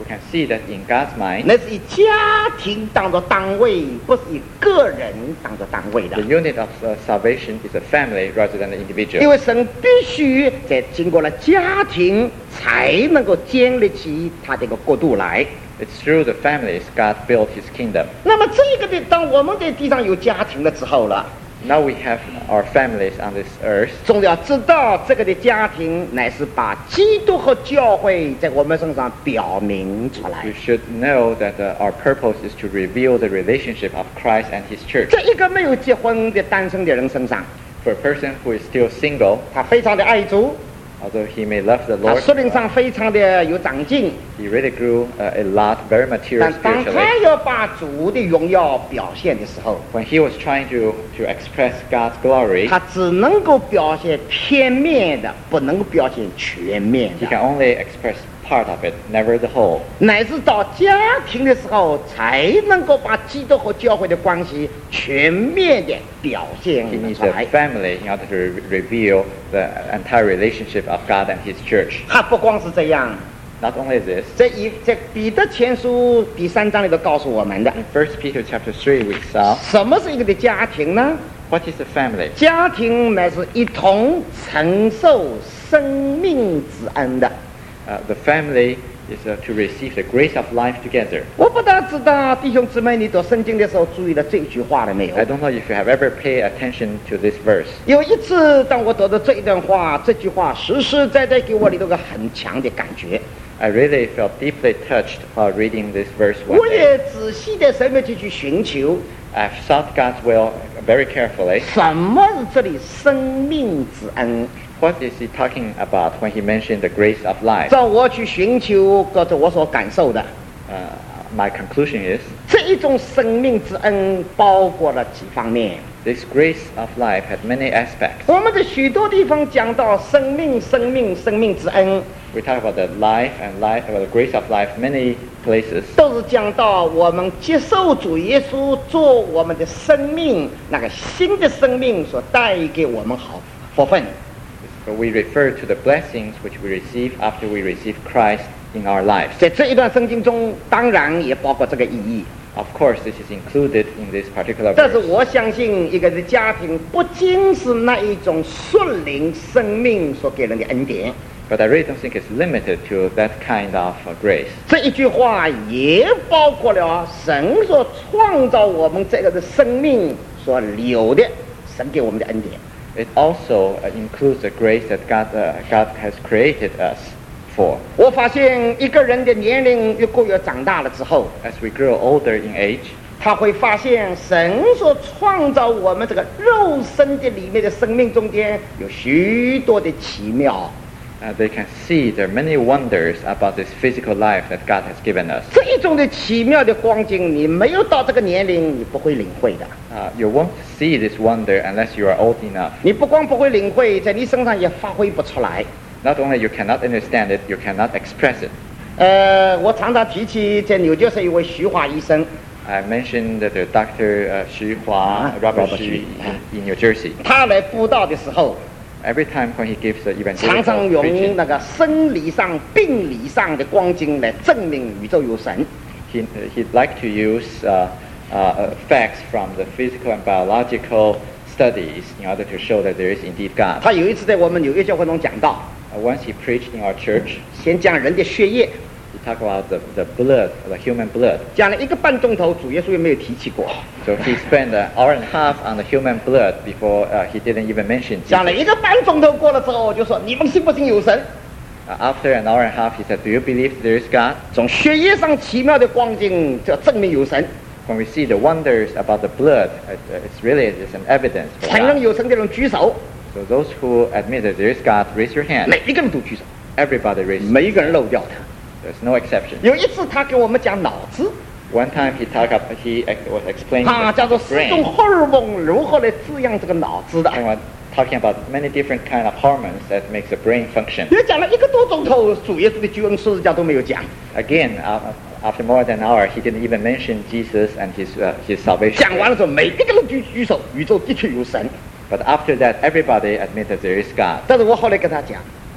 We can see that in God's mind, 那是以家庭当作单位，不是以个人当作单位的 the。unit of uh, salvation is a family rather than an 因 individual. 为神必须在经过了家庭，才能够建立起他这个国度来。 It's through the families God built His kingdom. 那么这个的，当我们在地上有家庭了之后了， Now we have our families on this earth. 总要知道这个的家庭乃是把基督和教会在我们身上表明出来 We。should know that uh, our purpose is to reveal the relationship of Christ and His church. 在一个没有结婚的单身的人身上， For a person who is still single, 他非常的爱主， although he may love the 他 Lord, 属灵上非常的有长进， he really grew uh, a lot, very material 但当 spiritually. 他要把主的荣耀表现的时候， When he was trying to, to express God's glory, 他只能够表现片面的，不能够表现全面 he 的。 can only express part of it, never the whole. 乃至到家庭的时候，才能够把基督和教会的关系全面的表现 He needs 出来 a。family in order to re- reveal the entire relationship of God and His church. 他不光是这样， Not only this, 在一在彼得前书第三章里头告诉我们的， in First Peter chapter three we saw, 什么是一个的家庭呢？ what is a family? 家庭乃是一同承受生命之恩的。 Uh, the family is uh, to receive the grace of life together. 我不大知道弟兄姊妹，你读圣经的时候注意了这句话了没有 I？don't know if you have ever paid attention to this verse. 有一次，当我读到这一段话，这句话实实在在给我里头个很强的感觉。 I really felt deeply touched while reading this verse one 我 day. 也仔细的神面去寻求， I've sought God's will very carefully. 什么是这里生命之恩？ What is he talking about when he mentioned the grace of life? 照我去寻求，各着我所感受的， Uh, my conclusion is 这一种生命之恩包括了几方面。 this grace of life had many aspects. 我们在许多地方讲到生命、生命、生命之恩， We talk about the life and life, about the grace of life, many places. 都是讲到我们接受主耶稣做我们的生命，那个新的生命所带给我们好福分。 But we refer to the blessings which we receive after we receive Christ in our lives. 在这一段圣经中，当然也包括这个意义。 Of course, this is included in this particular 但是 verse. 我相信，一个的家庭不仅是那一种顺灵生命所给人的恩典， But I really don't think it's limited to that kind of uh, grace. 这一句话也包括了神所创造我们这个的生命所留的神给我们的恩典。 It also uh, includes the grace that God, uh, God has created us for. 我发现一个人的年龄越过越长大了之后， As we grow older in age, 他会发现神所创造我们这个肉身的里面的生命中间有许多的奇妙。 uh, they can see there are many wonders about this physical life that God has given us. 这一种的奇妙的光景，你没有到这个年龄，你不会领会的。 Uh, you won't see this wonder unless you are old enough. 你不光不会领会，在你身上也发挥不出来。 Not only you cannot understand it, you cannot express it. 呃，我常常提起在纽约市一位徐华医生， I mentioned that the Doctor uh, Xu Hua, Ah, Robert Robert Xu Xu, in, in New Jersey. 他来布道的时候， Every time when he gives the 常常 evangelical 用 preaching, 那个生理上、病理上的光景来证明宇宙有神。 he, he'd like to use uh, uh, facts from the physical and biological studies in order to show that there is indeed God. 他有一次在我们纽约教会中讲到， Uh, once he preached in our church, 先讲人的血液， he talked about the, the blood, the human blood. 讲了一个半钟头，主耶稣也没有提起过。 So he spent an hour and a half on the human blood before uh, he didn't even mention 讲了 Jesus. 一个半钟头过了之后，我就说你们信不信有神？ Uh, after an hour and a half, he said, do you believe there is God? 从血液上奇妙的光景，就证明有神。 When we see the wonders about the blood, uh, it's really it's an evidence for 承认 God. 有神的人举手， So those who admit that there is God, raise your hand. 每一个人都举手， Everybody raise. 没一个人漏掉的。 There's no exception. 有一次他给我们讲脑子， One time he talked up, he ex- was explaining 他叫做 the 四种 brain. 荷尔蒙如何来滋养这个脑子的。 Talking about, talking about many different kind of hormones that makes the brain function. 也讲了一个多钟头，主耶稣的救恩十字架都没有讲。 Again, uh, after more than an hour, he didn't even mention Jesus and his uh, his salvation. 讲完了之后，每一个人举举手，宇宙的确有神。 But after that, everybody admitted there is God. 但是我后来跟他讲，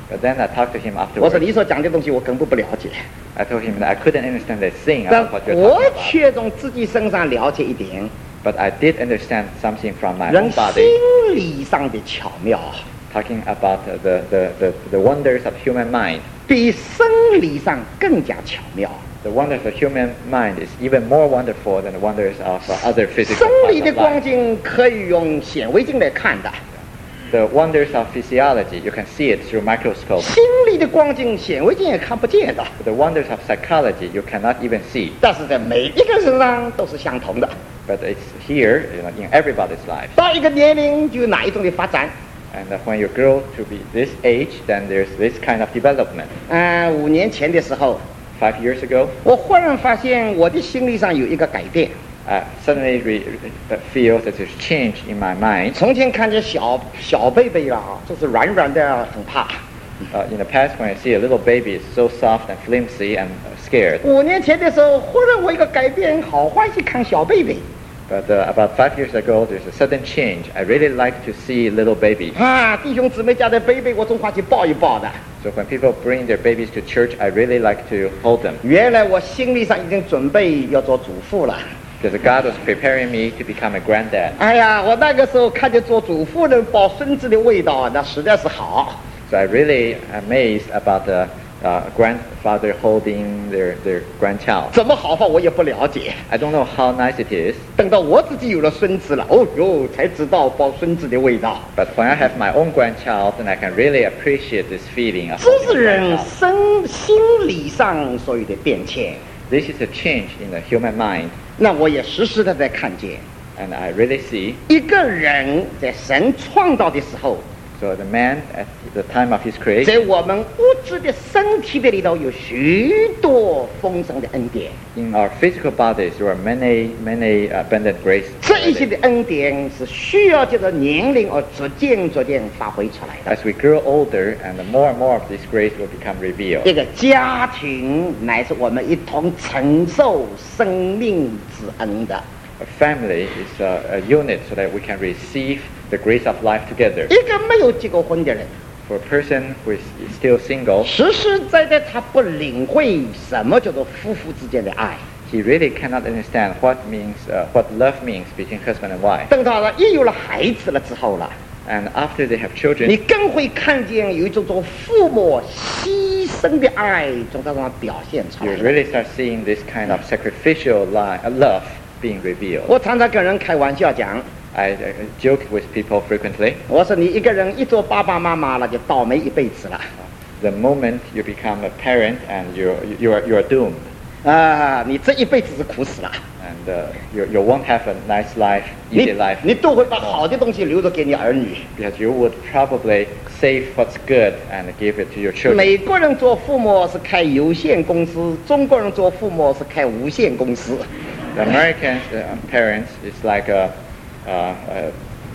But then I talked to him 我说 afterwards. 你所讲的东西我根本不了解， I told him that I couldn't understand a thing 但 about what you're 我 talking about. 却从自己身上了解一点 But I did understand something from my 人 own 心 body, 理上的巧妙， talking about uh, the, the, the, the wonders of human mind. 比生理上更加巧妙。 The wonders of human mind is even more wonderful than the wonders of uh, other physical 生理 parts 的 of 光 life. 景可以用显微镜来看的， The wonders of physiology, you can see it through microscope. 心理的光景显微镜也看不见的， But the wonders of psychology, you cannot even see. 但是在每一个人身上都是相同的。 But it's here, you know, in everybody's life. 到一个年龄就有哪一种的发展。 And uh, when you grow to be this age, then there's this kind of development. 嗯、五年前的时候， Five years ago, 我忽然发现我的心理上有一个改变。 I suddenly re- uh, feel that there's change in my mind. 从前看见小小贝贝啊，就是软软的，很怕。 Uh, in the past, when I see a little baby, it's so soft and flimsy and uh, scared. 五年前的时候，忽然我一个改变，好欢喜看小贝贝 But uh, about five years ago, there's a sudden change. I really like to see little babies. 啊！弟兄姊妹家的贝贝，我总欢喜抱一抱的。 So when people bring their babies to church, I really like to hold them. 原来我心理上已经准备要做祖父了。 Because God was preparing me to become a granddad. 哎呀，我那个时候看见做祖父人抱孙子的味道，那实在是好。 So I really amazed about the uh, grandfather holding their, their grandchild. 怎么好法我也不了解。 I don't know how nice it is, 等到我自己有了孙子了，哦哟，才知道抱孙子的味道。 but when I have my own grandchild, then I can really appreciate this feeling of 这 holding 是 a 人 grandchild. 生心理上所有的变迁。 This is a change in the human mind, 那我也实实在在看见， and I really see. 一个人在神创造的时候， So the man at the time of his 在 creation, 我们物质的身体的里头有许多丰盛的恩典， in our physical bodies, there are many, many abundant grace. 这一些的恩典是需要借着年龄而逐渐逐渐发挥出来的。 As we grow older, and more and more of this grace will become revealed. 一个家庭乃是我们一同承受生命之恩的。 A family is a, a unit so that we can receive the grace of life together. 一个没有结过婚的人， For a person who is still single, 实实在在他不领会什么叫做夫妇之间的爱。 he really cannot understand what means, uh, what love means between husband and wife. 等到了一有了孩子了之后了， And after they have 你 children, 更会看见有一种种父母牺牲的爱从他身上表现出 you 来。 really start seeing this kind of sacrificial li- uh, love being revealed. 我常常跟人开玩笑讲， I, I joke with people frequently. 我说你一个人一做爸爸妈妈了，就倒霉一辈子了。 The moment you become a parent and you you are you are doomed, 啊，你这一辈子是苦死了。 and uh, you you won't have a nice life, 你 easy life, 你都会把好的东西留着给你儿女。 because you would probably save what's good and give it to your children. 美国人做父母是开有限公司，中国人做父母是开无限公司。 The American uh, parents is like a, uh, a,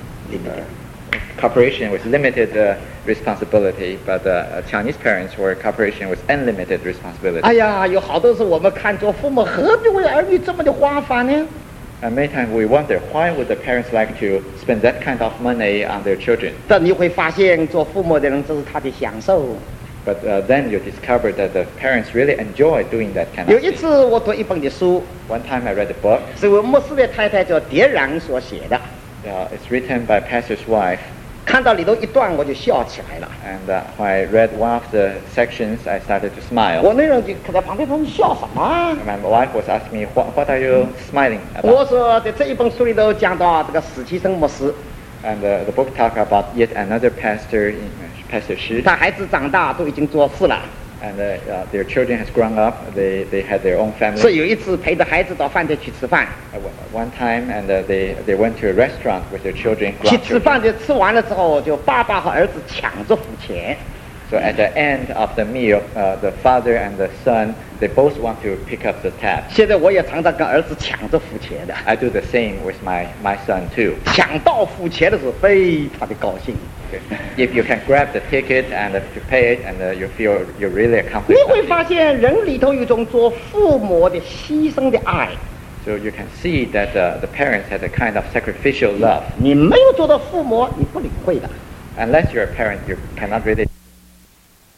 a corporation with limited uh, responsibility, but uh, Chinese parents were a corporation with unlimited responsibility. 哎呀，有好多时候我们看做父母何必为儿女这么的花法呢？ And many times we wonder, why would the parents like to spend that kind of money on their children? 但你会发现，做父母的人这是他的享受。 But uh, then you discover that the parents really enjoy doing that kind 有 of 一 thing. 次我读一本的书， One time I read a book. 是位牧师的太太叫蝶然所写的， Uh, it's written by pastor's wife. 看到里头一段我就笑起来了。 And uh, when I read one of the sections, I started to smile. 我那人就看在旁边说：“你笑什么啊 And my wife was asking me, what, what are you smiling？” 我 about? 说，在这一本书里头讲到这个史奇生牧师， And uh, the book talk about yet another pastor, in, uh, Pastor Shi. 他孩子长大都已经做事了， And uh, uh, their children has grown up. They, they had their own 所以 family. 有一次陪着孩子到饭店去吃饭， Uh, one time, and uh, they, they went to a restaurant with their children. 去 grown 吃 children. 饭就吃完了之后，就爸爸和儿子抢着付钱。 So at the end of the meal, uh, the father and the son, they both want to pick up the tab. 现在我也常常跟儿子抢着付钱的， I do the same with my, my son too. 抢到付钱的时候非常的高兴。 If you can grab the ticket and uh, to pay it, and uh, you feel you really 你 accomplished 会 something. 发现人里头有一种做父母的牺牲的爱， So you can see that uh, the parents had a kind of sacrificial love. 你没有做到父母，你不领会的。 Unless you're a parent, you cannot really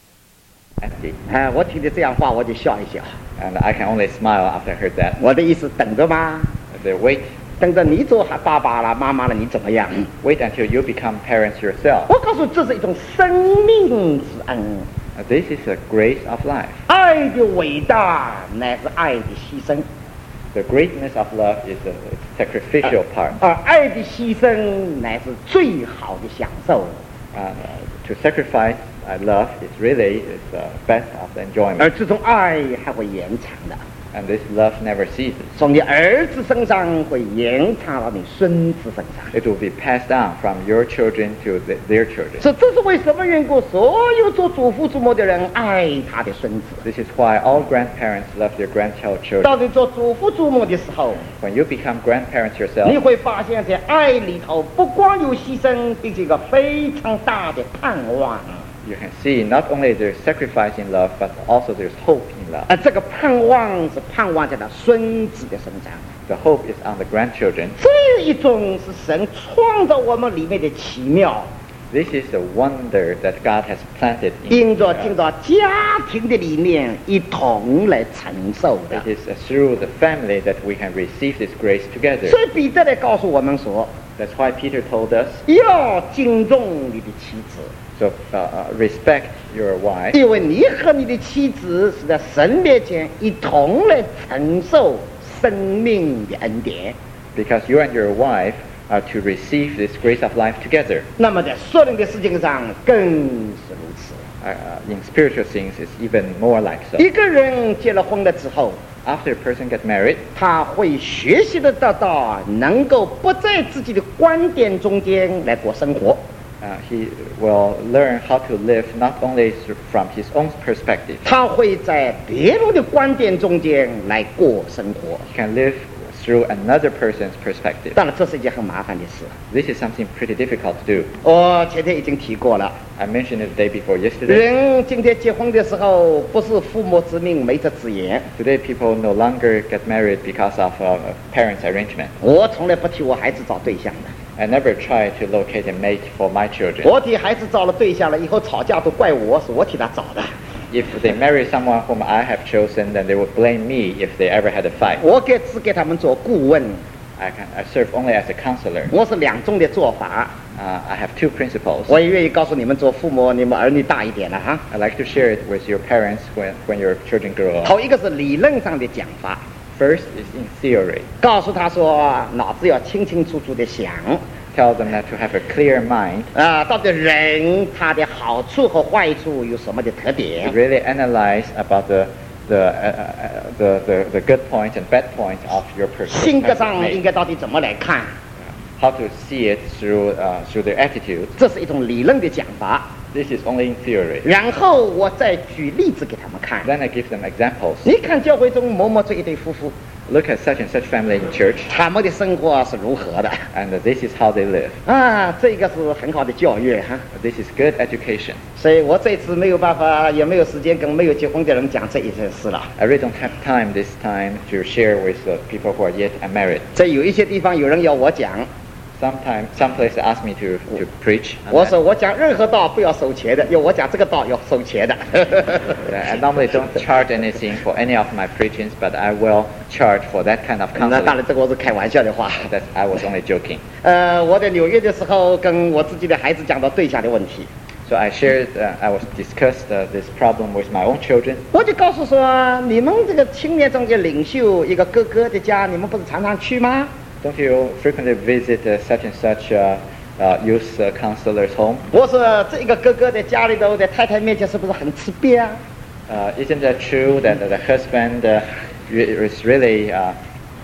empty. 哎，我听的这样话，我就笑一笑。 And I can only smile after I heard that. 我的意思，等着吗？ They wait, 等着你做爸爸了、妈妈了，你怎么样？ wait until you become parents yourself. 我告诉你，这是一种生命之恩。 Uh, This is a grace of life. 爱的伟大乃是爱的牺牲， The greatness of love is the sacrificial part. 而爱的牺牲乃是最好的享受。 Uh, to sacrifice uh, love is really is the best of the 而 enjoyment. 这种爱还会延长的， And this love never ceases. 从你儿子身上会延长到你孙子身上。 It will be passed down from your children to the, their children. 这这是为什么缘故？所有做祖父祖母的人爱他的孙子。 This is why all grandparents love their grandchildren. 到你做祖父祖母的时候， When you become grandparents 你 yourself, 会发现，在爱里头不光有牺牲，并且一个非常大的盼望。 you can see not only there's sacrifice in love, but also there's hope in love. 而这个盼望是盼望在他孙子的身上。 The hope is on the grandchildren. 这一种是神创造我们里面的奇妙， This is the wonder that God has planted 因 in 着进 us. 到家庭的里面一同来承受的 It。is uh, through the family that we can receive this grace together. 所以彼得来告诉我们说， That's why Peter told us, 要敬重你的妻子， so uh, uh, respect your wife, 因为你和你的妻子是在神面前一同来承受生命的恩典。 because you and your wife are to receive this grace of life together. 那么在属灵的事情上更是如此。 Uh, uh, in spiritual things, it's even more like so. 一个人结了婚了之后， After a person gets married, 他会学习的得到能够不在自己的观点中间来过生活， uh, he will learn how to live not only through- from his own perspective. 他会在别人的观点中间来过生活。 He can live through another person's perspective. 当然，这是一件很麻烦的事。 This is something pretty difficult to do. 我前天已经提过了， I mentioned it the day before yesterday. 人今天结婚的时候，不是父母之命，媒妁之言。 Today, people no longer get married because of uh, parents' arrangement. 我从来不替我孩子找对象的。 I never try to locate a mate for my children. 我替孩子找了对象了，以后吵架都怪我，是我替他找的。 If they marry someone whom I have chosen, then they would blame me if they ever had a fight. 我给只给他们做顾问， I, can, I serve only as a counselor. 我是两种的做法。 Uh, I have two principles. 我也愿意告诉你们，做父母，你们儿女大一点了哈。 I like to share it with your parents when, when your children grow up. 头一个是理论上的讲法， First is in theory. 告诉他说，脑子要清清楚楚的想 Tell them that to have a clear mind, 啊，到底人他的好处和坏处有什么的特 to 点， really analyze about the the, uh, uh, the, the, the good points and bad points of your 性格 person. 上应该到底怎么来看， How to see it through uh, through their attitude. 这是一种理论的讲法。 This is only in theory. 然后我再举例子给他们看。 Then I give them examples. 你看教会中某某这一对夫妇， Look at such and such family in church, 他们的生活是如何的 and this is how they live. 啊？这个是很好的教育哈。 This is good education. 所以我这次没有办法，也没有时间跟没有结婚的人讲这一件事了。 I really don't have time this time to share with the people who are yet unmarried. 在有一些地方有人要我讲， Sometimes, some places ask me to, to preach. on 我 that. 说我讲任何道不要收钱的，要我讲这个道要收钱的。 Yeah, I normally don't charge anything for any of my preachings, but I will charge for that kind of 那当 counseling. 然，这个我是开玩笑的话。 That I was only joking. 呃，我在纽约的时候，跟我自己的孩子讲到对象的问题， So I shared, uh, I was discussed uh, this problem with my own children. 我就告诉说，你们这个青年中的领袖一个哥哥的家，你们不是常常去吗？ Don't you frequently visit uh, such and such uh, uh, youth uh, counselor's home? 我说这个哥哥在家里头，在太太面前是不是很吃瘪啊？ Uh, isn't that true that the husband uh, re- is really uh,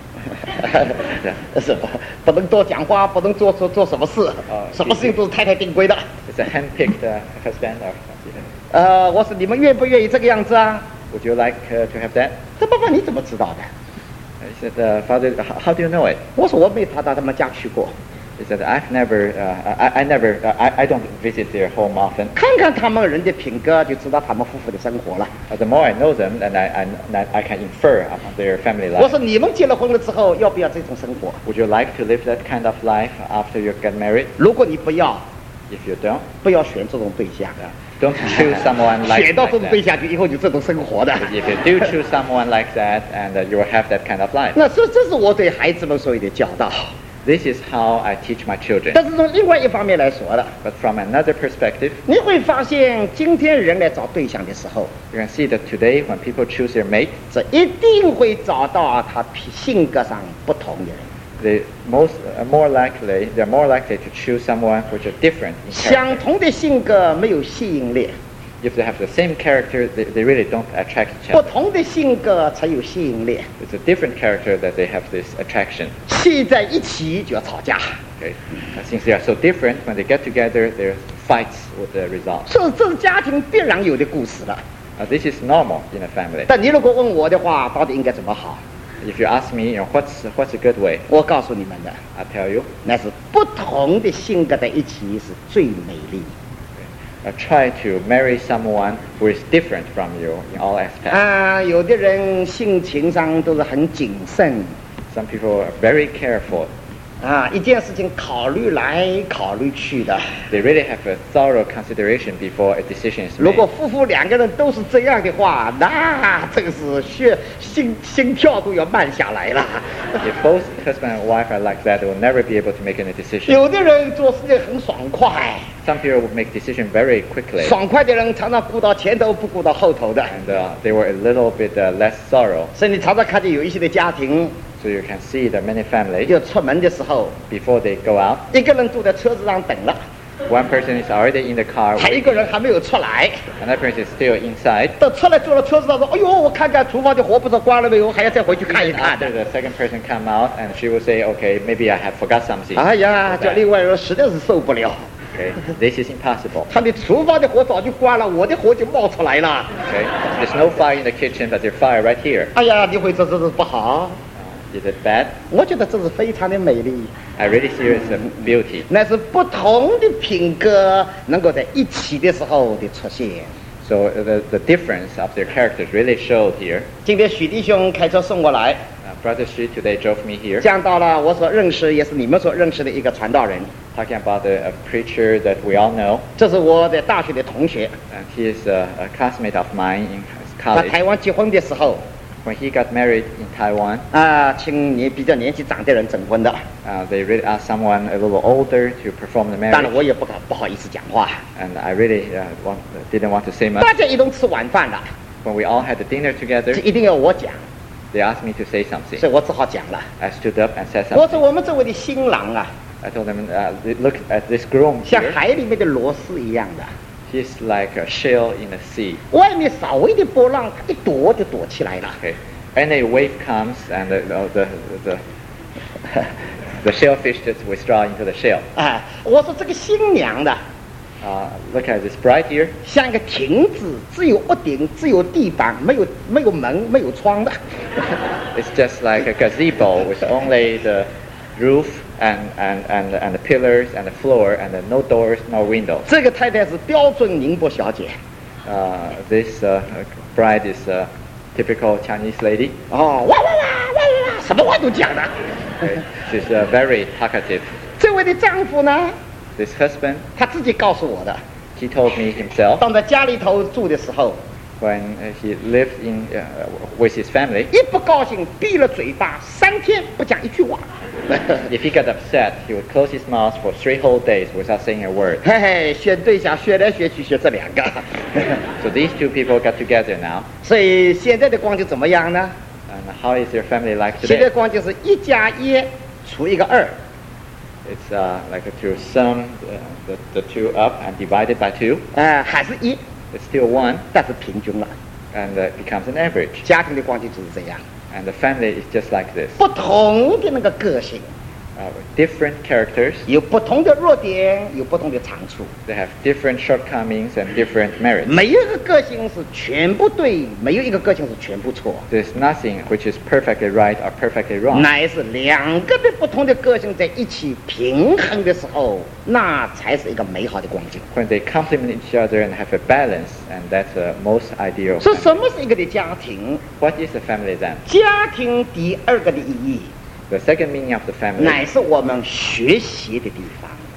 是吧？不能多讲话，不能做做做什么事，什么事情都是太太定规的。 is a hand-picked uh, husband? Or, 呃，我说你们愿不愿意这个样子啊？ would you like uh, to have that? 这爸爸你怎么知道的？ I said, uh, Father, h- how do you know it? 我说我没他到他们家去过， He said, I've never, uh, I, I never, uh, I, I don't visit their home often. 看看他们人的品格，就知道他们夫妇的生活了。 Uh, the more I know them, then I, I, I can infer on their family 我 life. 说你们结了婚了之后，要不要这种生活？ Would you like to live that kind of life after you get married? 如果你不要， If you don't, 不要选这种对象。 uh, Don't choose someone like, 选到 like 这种对 that. 象，就以后就这种生活的。 If you do choose someone like that, and uh, you will have that kind of life. 那这这是我对孩子们所有的教导。 This is how I teach my children. 但是从另外一方面来说的， But from another perspective, 你会发现，今天人来找对象的时候， you can see that today when people choose their mate, 这一定会找到他性格上不同的人。 they most uh, more likely they're more likely to choose someone which are different in 相 character. 同的性格没有吸引力， If they have the same character, they, they really don't attract each 不 other. 同的性格才有吸引力。 It's a different character that they have this attraction. 气在一起就要吵架， Okay? Uh, since they are so different, when they get together, there's fights with the result. 这这是家庭必然有的故事了。 Uh, this is normal in a family. 但你如果问我的话，到底应该怎么好？ If you ask me, you know, what's what's a good way? 我告诉你们的， I'll tell you. 那是不同的性格在一起是最美丽。 Uh, try to marry someone who is different from you in all aspects. 啊，有的人性情上都是很谨慎， Some people are very careful. 啊，一件事情考虑来考虑去的。 They really have a thorough consideration before a decision is 如 made. 果夫妇两个人都是这样的话，那这个是血心心跳都要慢下来了。 If both husband and wife are like that, they will never be able to make any decision. 有的人做事情很爽快， Some people will make decision very quickly, 爽快的人常常顾到前头不顾到后头的， and uh, they were a little bit uh, less thorough. 所以你常常看见有一些的家庭， So you can see that many families, 就出门的时候， before they go out, 一个人坐在车子上等了， one person is already in the car, 还有一个人还没有出来。 another person is still inside. 等出来坐到车子上说：“哎呦，我看看厨房的火不知道关了没有，还要再回去看一看 After 的。 the second person come out, and she will say, okay, maybe I have forgot something. ” 哎呀，叫另外一个人实在是受不了， Okay, this is impossible. 他的厨房的火早就关了，我的火就冒出来了。 Okay, there's no fire in the kitchen, but there's fire right here. 哎呀，你会说这是不好？ Is it bad? 我觉得这是非常的美丽， I really see it as a beauty. 那是不同的品格能够在一起的时候的出现。 So uh, the, the difference of their characters really showed here. 今天许弟兄开车送我来， Uh, Brother Shi today drove me here, 讲到了我所认识也是你们所认识的一个传道人， talking about a, a preacher that we all know. 这是我在大学的同学。 And he is a, a classmate of mine in 他 college. 台湾结婚的时候， When he got married in Taiwan, 啊，请你比较年纪长的人证婚的， uh, they really asked someone a little older to perform the 当然 marriage. 我也不敢不好意思讲话。 And I really uh, want, didn't want to say much. 大家一同吃晚饭了， When we all had the dinner together, 这一定要我讲， they asked me to say something. 所以我只好讲了。 I stood up and said 我 something. 说我们这位的新郎啊， I told them, uh, look at this groom 像 here. 海里面的螺丝一样的， He's like a shell in the sea. 外面稍微的波浪，一躲就躲起来了。 Okay. Any wave comes and the, the, the, the shellfish just withdraw into the shell. 哎，我说这个新娘的 Uh, look at this bride here. 像一个亭子，只有屋顶，只有地板，没有没有门，没有窗的。 It's just like a gazebo with only the roof and, and, and, and the pillars and the floor and then no doors, no windows. 这个太太是标准宁波小姐。 Uh, this uh, bride is a typical Chinese lady. 哦，哇哇哇哇哇，什么话都讲的。 Okay. She's uh, very talkative. 这位的丈夫呢， This husband, 他自己告诉我的， he told me himself 当在家里头住的时候， when uh, he lived in uh, with his family, 一不高兴闭了嘴巴，三天不讲一句话。 if he got upset, he would close his mouth for three whole days without saying a word. 嘿嘿，选对象选来选去选这两个， So these two people got together now. 所以现在的光景怎么样呢？ And how is your family like 现在 today? 光景是一加一除一个二， It's uh, like to sum uh, the, the two up and divide it by two. 呃，还是一， It's still one, 但是平均了。 and uh, it becomes an average. 家庭的光景就是这样， And the family is just like this. 不同的那个个性， Uh, with different characters, 有不同的弱点，有不同的长处。 they have different shortcomings and different merits. 没有一个个性是全部对，没有一个个性是全部错， There's nothing which is perfectly right or perfectly wrong. 乃是两个的不同的个性在一起平衡的时候，那才是一个美好的光景。 When they complement each other and have a balance, and that's the most ideal. 所以什么是一个的家庭？ What is a family then? 家庭第二个的意义， The second meaning of the 乃 family 是我们学习的地方。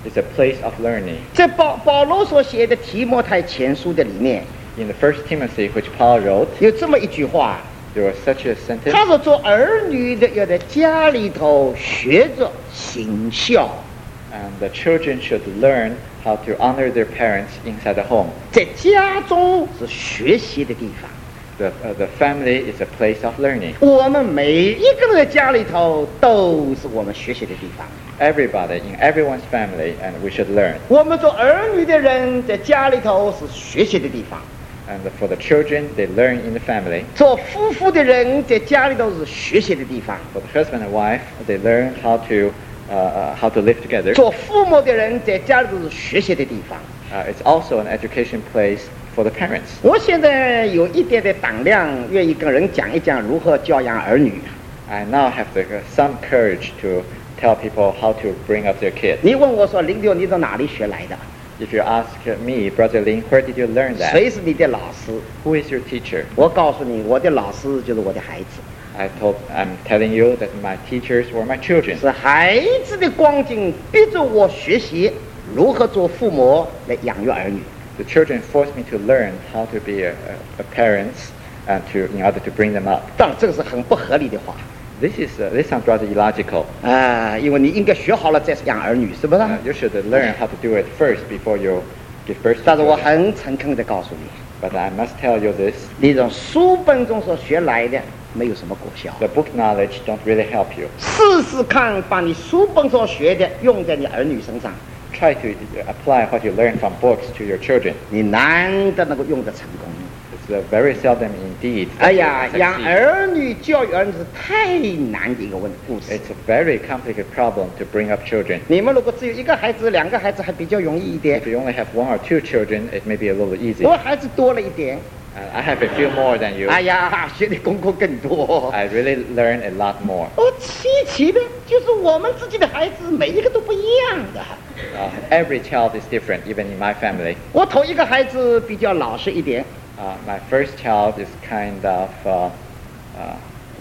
is a place of learning. 在保保罗所写的提摩太前书的里面， In the First Timothy, which Paul wrote, 有这么一句话， there was such a sentence. 他说做儿女的要在家里头学着行孝， And the children should learn how to honor their parents inside the home. 在家中是学习的地方。 The, uh, the family is a place of learning. 我们每一个人的家里头都是我们学习的地方。 Everybody, in everyone's family, and we should learn. 我们做儿女的人在家里头是学习的地方， And for the children, they learn in the family. 做夫妇的人在家里头是学习的地方， For the husband and wife, they learn how to uh, uh, how to live together. 做父母的人在家里头是学习的地方。 Uh, it's also an education place for the parents. 我现在有一点点胆量，愿意跟人讲一讲如何教养儿女。 I now have the, uh, some courage to tell people how to bring up their kids. 你问我说林六，你从哪里学来的？ If you ask me, Brother Lin, where did you learn that? 谁是你的老师？ Who is your teacher? 我告诉你，我的老师就是我的孩子， I told, I'm telling you that my teachers were my children. 是孩子的光景逼着我学习如何做父母来养育儿女。 The children forced me to learn how to be a, a, a parents and to in order to bring them up. 当然，这个是很不合理的话 This is uh, this sounds rather illogical. 啊、因为你应该学好了再养儿女，是不是？ Uh, you should learn how to do it first before you give birth to 但是我 children. 很诚恳的告诉你， But I must tell you this: 你从书本中所学来的没有什么果效。 the book knowledge don't really help you. 试试看，把你书本所学的用在你儿女身上， Try to apply what you learn from books to your children. 你难得能够用得成功。 It's uh, very seldom indeed. 哎 that 呀， you 养 succeed. 儿女、教育儿女是太难的一个问故事。 It's a very complicated problem to bring up children. 你们如果只有一个孩子、两个孩子，还比较容易一点 If。you only have one or two children, it may be a little easy. 我孩子多了一点， Uh, I have a few more than you. 哎呀，学的功课更多。 I really learn a lot more. 哦，稀奇的就是我们自己的孩子每一个都不一样的。 Uh, every child is different, even in my family. 我头一个孩子比较老实一点， Uh, my first child is kind of uh, uh,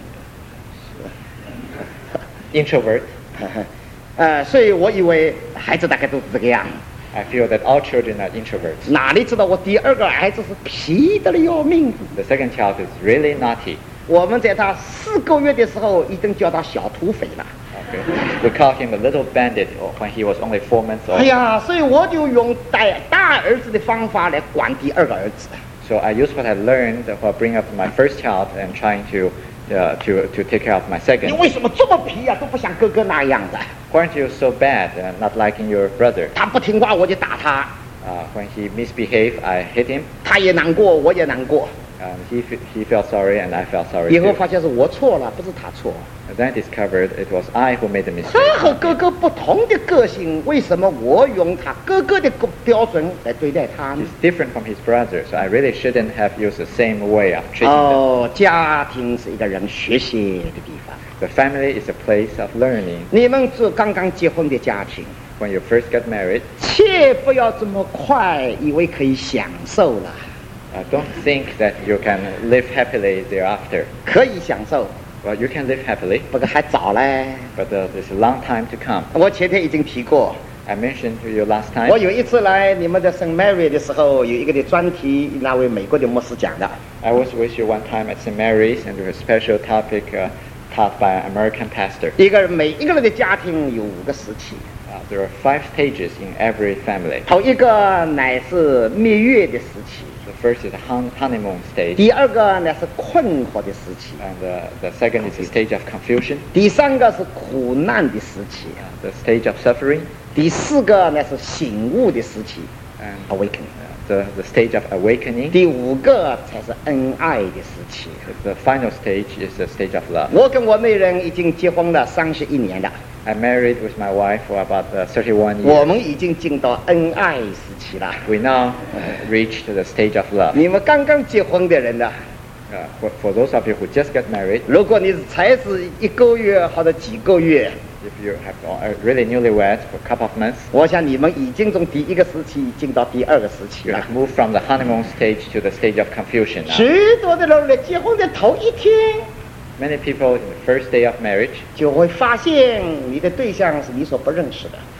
introvert. 呃，所以我以为孩子大概都是这个样。 I feel that all children are introverts. 哪里知道我第二个孩子是皮得了要命。 The second child is really naughty. 我们在他四个月的时候已经叫他小土匪了。 Okay. We call him a little bandit when he was only four months 哎 old. 呀，所以我就用带大儿子的方法来管第二个儿子。 So I use what I learned while bringing up my first child and trying to uh, to to take care of my 你 second. 为什么这么皮呀、都不像哥哥那样的。 Why aren't you so bad, uh, not liking your brother? 他不听话我就打他， Uh, when he misbehaved, I hit him. 他也难过，我也难过。 Um, he fe- he felt sorry and I felt sorry 以后 too. 发现是我错了，不是他错。 And then I discovered it was I who made the 他 mistake. 和哥哥不同的个性，为什么我用他哥哥的标准来对待他呢？ He's different from his brother, so I really shouldn't have used the same way of treating them. 哦，家庭是一个人学习的地方。 The family is a place of learning. 你们是刚刚结婚的家庭， When you first get married, 切不要这么快以为可以享受了， uh, don't think that you can live happily thereafter. 可以享受， Well, you can live happily, 不过还早嘞。 but uh, there's a long time to come. 我前天已经提过， I mentioned to you last 我 time. 有一次来你们的圣 Mary 的时候，有一个的专题，那位美国的牧师讲的。 I was with you one time at Saint Mary's, and there was a special topic uh, taught by an American pastor. 一个每一个人的家庭有五个时期， Uh, there are five stages in every family. 头一个乃是蜜月的时期， The first is the hon- honeymoon stage, 第二个乃是困惑的时期， and the, the second is the stage of confusion, 第三个是苦难的时期， uh, the stage of suffering, 第四个乃是醒悟的时期 and ，awakening。 the, the stage of awakening. 第五个才是恩爱的时期。 The final stage is the stage of love. 我跟我内人已经结婚了三十一年了， I married with my wife for about uh, thirty-one 我 years. 们已经进到恩爱时期了。 We now uh, reached the stage of love. 你们刚刚结婚的人呢， Uh, for, for those of you who just got married, 如果你是才是一个月或者几个月， if you have uh, really newlyweds for a couple of months, 我想你们已经从第一个时期进到第二个时期 you 了 have。moved from the honeymoon stage to the stage of confusion now. 许多的人在结婚的头一天， Many people in the first day of marriage, 就会发现你的对象是你所不认识的。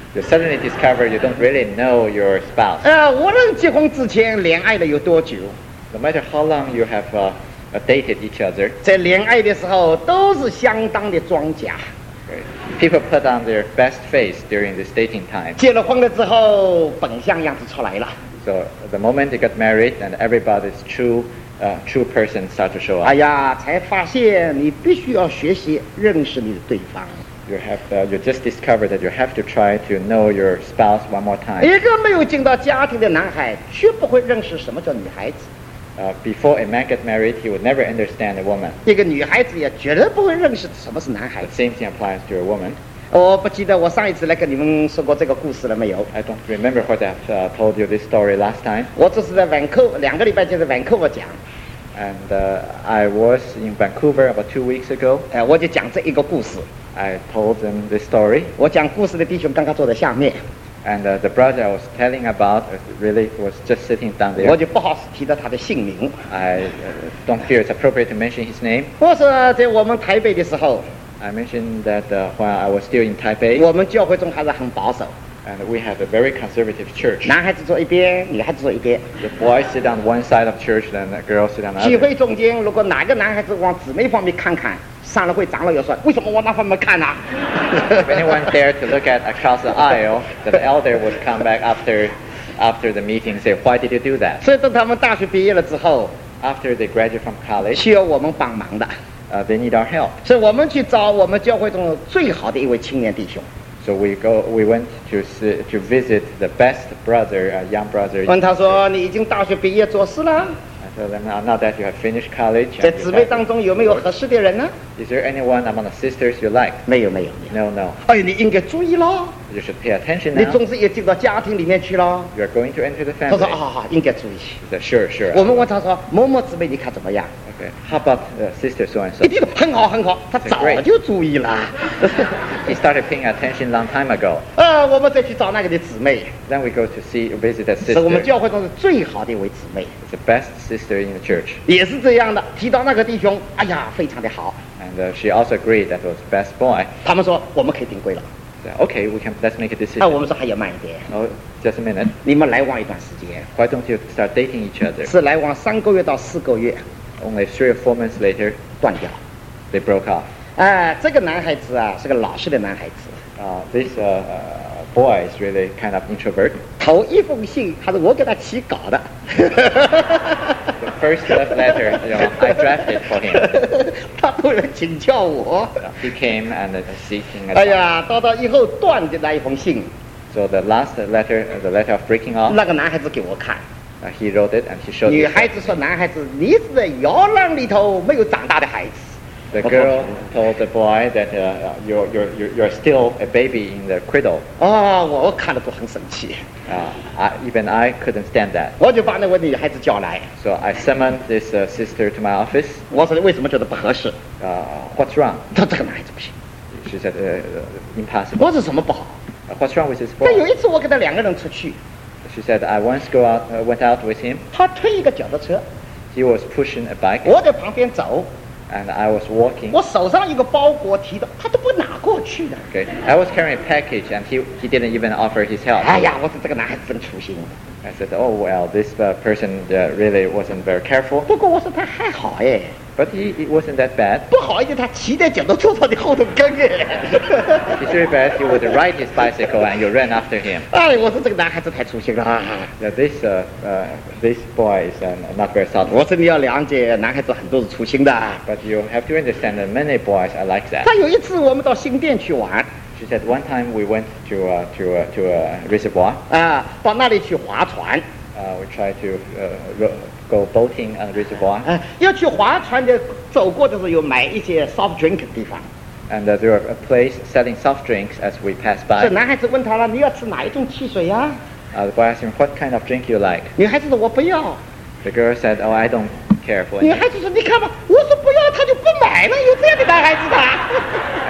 You suddenly discover you don't really know your spouse. 呃，无论结婚之前恋爱了有多久， No matter how long you have uh, uh, dated each other, 在恋爱的时候都是相当的装假。 right? People put on their best face during this dating time. 结了婚了之后，本相样子出来了。 So the moment you get married and everybody's true, uh, true person start to show 哎 up, 呀，才发现你必须要学习认识你的对方。 you have uh, you just discover that you have to try to know your spouse one more time. 一个没有进到家庭的男孩，绝不会认识什么叫女孩子； Uh, before a man gets married, he would never understand a woman. 一个女孩子也绝对不会认识什么是男孩 The 子。 same thing applies to a woman. 我不记得我上一次来跟你们说过这个故事了没有？ I don't remember what I've uh, told you this story last time. 我这是在晚扣两个礼拜前在晚扣我讲， And uh, I was in Vancouver about two weeks ago. 哎，我就讲这一个故事。 I told them this story. 我讲故事的弟兄刚刚坐在下面， And uh, the brother I was telling about uh, really was just sitting down 我 there. 就不好提到他的姓名。 I uh, don't feel it's appropriate to mention his name. 我说在我们台北的时候， I mentioned that uh, while I was still in Taipei, 我们教会中还是很保守， and we have a very conservative church. 男孩子坐一边，女孩子坐一边。 The boys sit on one side of church, and the girls sit on the 聚 other. 会中间，如果哪个男孩子往姊妹方面看看，上了会长老要说：“为什么往那方面看呢、啊 If anyone dared to look at across the aisle, the elder would come back after after the meeting and say, "Why did you do that?" 所以等他们大学毕业了之后， After they graduate from college, 需要我们帮忙的， uh, they need our help. 所以我们去找我们教会中最好的一位青年弟兄， So we go. We went to see, to visit the best brother, uh, young brother. 问他说：“你已经大学毕业做事了， I told them, now, now that you have finished college, 在 and you 姊妹 have- 当中有没有合适的人呢 is there anyone among the sisters you like?？” 没有，没有，没有。 No, no. 哎，你应该注意咯， You should pay attention 你 now. 总是也进到家庭里面去了。 You are going to enter the 他说：“ family. 啊，应该注意。 He said, sure, sure. 我们问他说：“某某姊妹，你看怎么样 Okay. How about uh, sister so and？” 一 so? 定很好，很好，他早就注意了。 He started paying attention long time ago. 呃，我们再去找那个的姊妹， Then we go to see visit that 是我们 sister. 教会中是最好的一位姊妹， It's the best sister in the church. 也是这样的。提到那个弟兄，哎呀，非常的好。 And uh, she also agreed that was the best boy. 他们说我们可以订婚了。 So, okay, we can let's make a 那、 decision. 我们说还要慢一点， Oh, just a minute. 你们来往一段时间， Why don't you start dating each other? 是来往三个月到四个月 Only three or four months later, 断掉。 they broke off. 哎、这个男孩子啊是个老实的男孩子， Uh, this uh, uh, boy is really kind of introvert. 头一封信还是我给他起稿的。 The first love letter, you know, I drafted for him. 他突然请教我， He came and uh, seeking 哎 advice. 呀，到到以后断的那一封信， So the last letter, uh, the letter of breaking off, 那个男孩子给我看。 uh, he wrote it and he showed 女 me. 孩子说：“男孩子，你是在摇篮里头没有长大的孩子。” The girl told the boy that uh, you're, you're, you're you're still a baby in the cradle. 哦，我我看了都很生气， Uh, I, even I couldn't stand that. 我就把那位女孩子叫来， So I summoned this uh, sister to my office. 我说：“你为什么觉得不合适 Uh, what's wrong?” 他说：“这个男孩子不行。 She said, uh, uh, impossible. 我说：“什么不好 Uh, what's wrong with this？” 但有 boy? 一次我跟他两个人出去， She said, I once go out, uh, went out with him. 他推一个脚踏车， He was pushing a bike 我在旁边走， and I was walking. 我手上一个包裹提的，他都不拿过去的。 Okay, I was carrying a package and he, he didn't even offer his help. 哎呀，我说这个男孩子真粗心。 I said, oh well, this uh, person uh, really wasn't very careful. 不过我说他还好哎， But he, it wasn't that bad. 不好一点，他骑在脚踏车上的后头跟哎。 It's very bad. He would ride his bicycle and you ran after him. 哎，我说这个男孩子太粗心了。 Now this uh, uh, this boy is uh, not very thoughtful. 我说你要了解，男孩子很多是粗心的。 But you have to understand that many boys are like that. 他有一次我们到新店去玩， She said one time we went to uh, to uh, to a reservoir. 啊，到那里去划船， Uh, we tried to uh, ro- go boating on the reservoir. 啊，要去划船的，走过的时候有买一些 soft drink 的地方。 And uh, there was a place selling soft drinks as we passed 这 by. 男孩子问他了，你要吃哪一种汽水呀、 Uh, the boy asked him, what kind of drink you like? 女孩子说我不要。 The girl said, oh, I don't care for 女 it. 孩子说你看吧，我说不要他就不买了，有这样的男孩子的。 And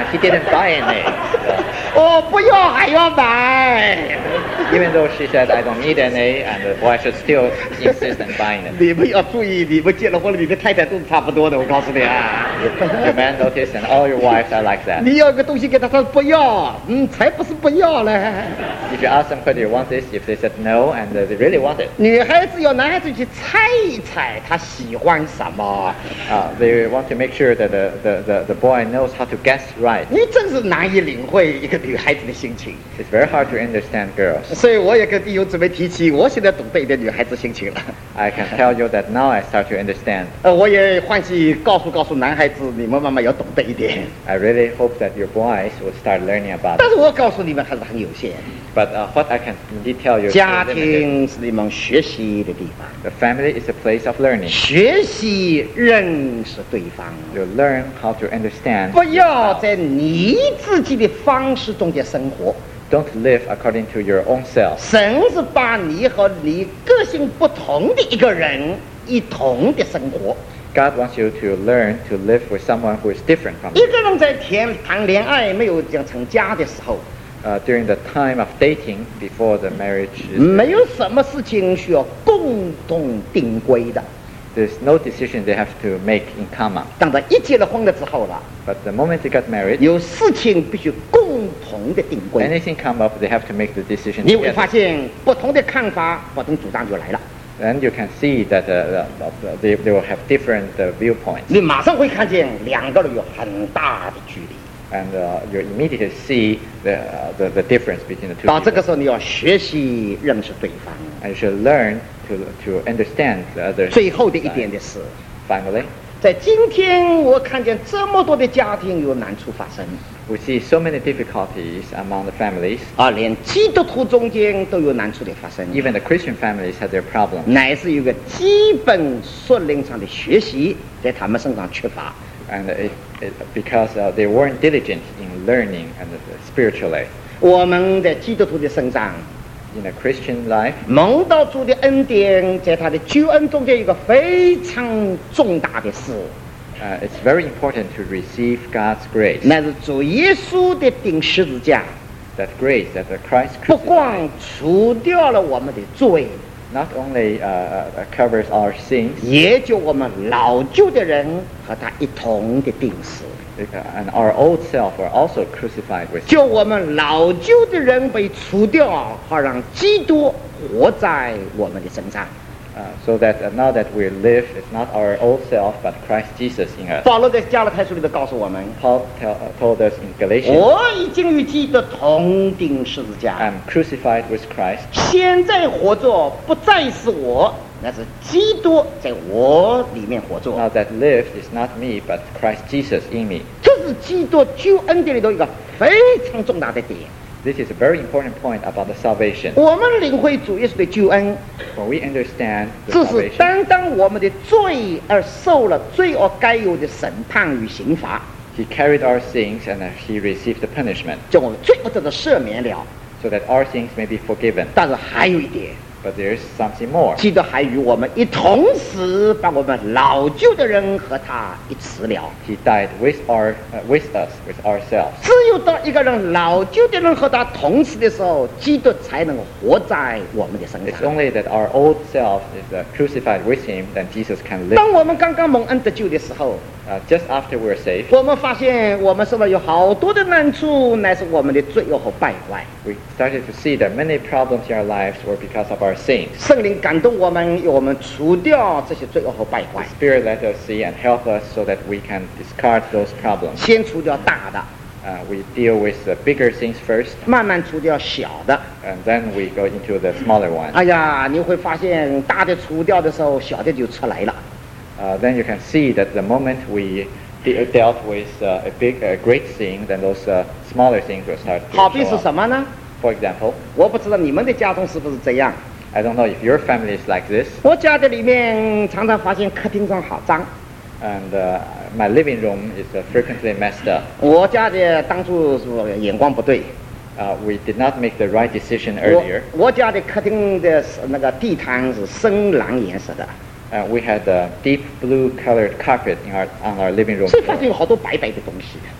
he didn't buy any. 我不要还要买。 Even though she said, I don't need any, and the boy should still insist on buying it. 你们要注意，你们结了婚了，你的太太都是差不多的，我告诉你啊。 Your man noticed, and all your wives are like that. 你要个东西给他，他说不要，嗯，才不是不要嘞。 If you ask them whether you want this, if they said no, and uh, they really want it, 女孩子要男孩子去猜一猜他喜欢什么。 uh, they want to make sure that the, the, the, the boy knows how to guess right. 你真是难以领会一个女孩子的心情。 It's very hard to understand girls. 所以我也跟弟兄姊妹提起，我现在懂得一点女孩子心情了。 I can tell you that now I start to understand. 呃，我也欢喜告诉告诉男孩子，你们慢慢要懂得一点。 I really hope that your boys will start learning about 但 it. 是我告诉你们还是很有限。 But uh, what I can indeed tell you is 家 limited. 庭是你们学习的地方， The family is a place of learning. 学习认识对方， You learn how to understand. 不要在你自己的方式中间生活。 Don't live according to your own self. 神是把你和你个性不同的一个人一同的生活。 God wants you to learn to live with someone who is different from 一 you. 个人在谈谈恋爱没有讲成家的时候， Uh, during the time of dating, before the marriage, is, 没有什么事情需要共同定规的。 there's no decision they have to make in common. 当然，一结了婚了之后了， But the moment they got married, 有事情必须共同的定规。 anything come up, they have to make the decision 你会发 together. 现不同的看法、不同主张就来了。 Then you can see that uh, uh, they, they will have different uh, viewpoints. 你马上会看见两个人有很大的距离。 And uh, you immediately see the, uh, the, the difference between the two 到这个 people. 时候，你要学习认识对方。 And you should learn to, to understand the other 最后的一 side. 点的是， Finally, 在今天我看见这么多的家庭有难处发生， we see so many difficulties among the families. 啊，连基督徒中间都有难处的发生。 Even the Christian families have their problems. 乃是有个基本属灵上的学习在他们身上缺乏。 And it, it, because uh, they weren't diligent in learning and uh, spiritually. 我们在基督徒的身上， In a Christian life, 蒙到主的恩典，在他的救恩中间有一个非常重大的事， uh, it's very important to receive God's grace. 乃是主耶稣的钉十字架， That grace that the Christ 不光 crucified 除掉了我们的罪， not only uh, uh, covers our sins, 也就我们老旧的人和他一同的钉死。 uh, and our old self were also crucified with him. 就我们老旧的人被除掉，好让基督活在我们的身上。 Uh, so that uh, now that we live, it's not our old self, but Christ Jesus in us. 保罗在加拉太书里头告诉我们， Paul tell, uh, told us in Galatians, 我已经与基督同钉十字架， I'm crucified with Christ. 现在活着不再是我，那是基督在我里面活着。 Now that lives is not me, but Christ Jesus in me. 这是基督救恩典里头一个非常重大的点。 This is a very important point about the salvation. 我们领会主耶稣的救恩， When we understand the 这是 salvation, 担当我们的罪而受了罪恶该有的审判与刑罚， He carried our sins and uh, He received the punishment 叫我们罪恶得到赦免了。 so that our sins may be forgiven. 但是还有一点， But there is something more. 基督还与我们一同死，把我们老旧的人和他一辞了。 He died with our, uh, with us, with ourselves. 只有当一个人老旧的人和他同死的时候，基督才能活在我们的身 It's 上。 only that our old self is uh, crucified with Him, then Jesus can live. 当我们刚刚蒙恩得救的时候， Uh, just after we're saved, 我们发现我们身上有好多的难处，乃是我们的罪恶和败坏。 we started to see that many problems in our lives were because of our sins. 圣灵感动我们，要我们除掉这些罪恶和败坏 The，Spirit let us see and help us so that we can discard those problems. 先除掉大的， Uh, we deal with the bigger things first, 慢慢除掉小的。 and then we go into the smaller ones. 哎呀，你会发现大的除掉的时候，小的就出来了。 Uh, then you can see that the moment we de- dealt with uh, a big, a great sin, then those uh, smaller things will start 好 to 比 show 是 up. 什么呢？ For example, 我不知道你们的家中是不是这样。 I don't know if your family is like this, 我家的里面常常发现客厅上好脏。 and uh, my living room is uh, frequently messed up. 我家的当初是眼光不对， Uh, we did not make the right decision 我 earlier. 我家的客厅的那个地毯是深蓝颜色的， Uh, we had a deep blue colored carpet in our, on our living room 所以发 floor. 现有好多白白的东西。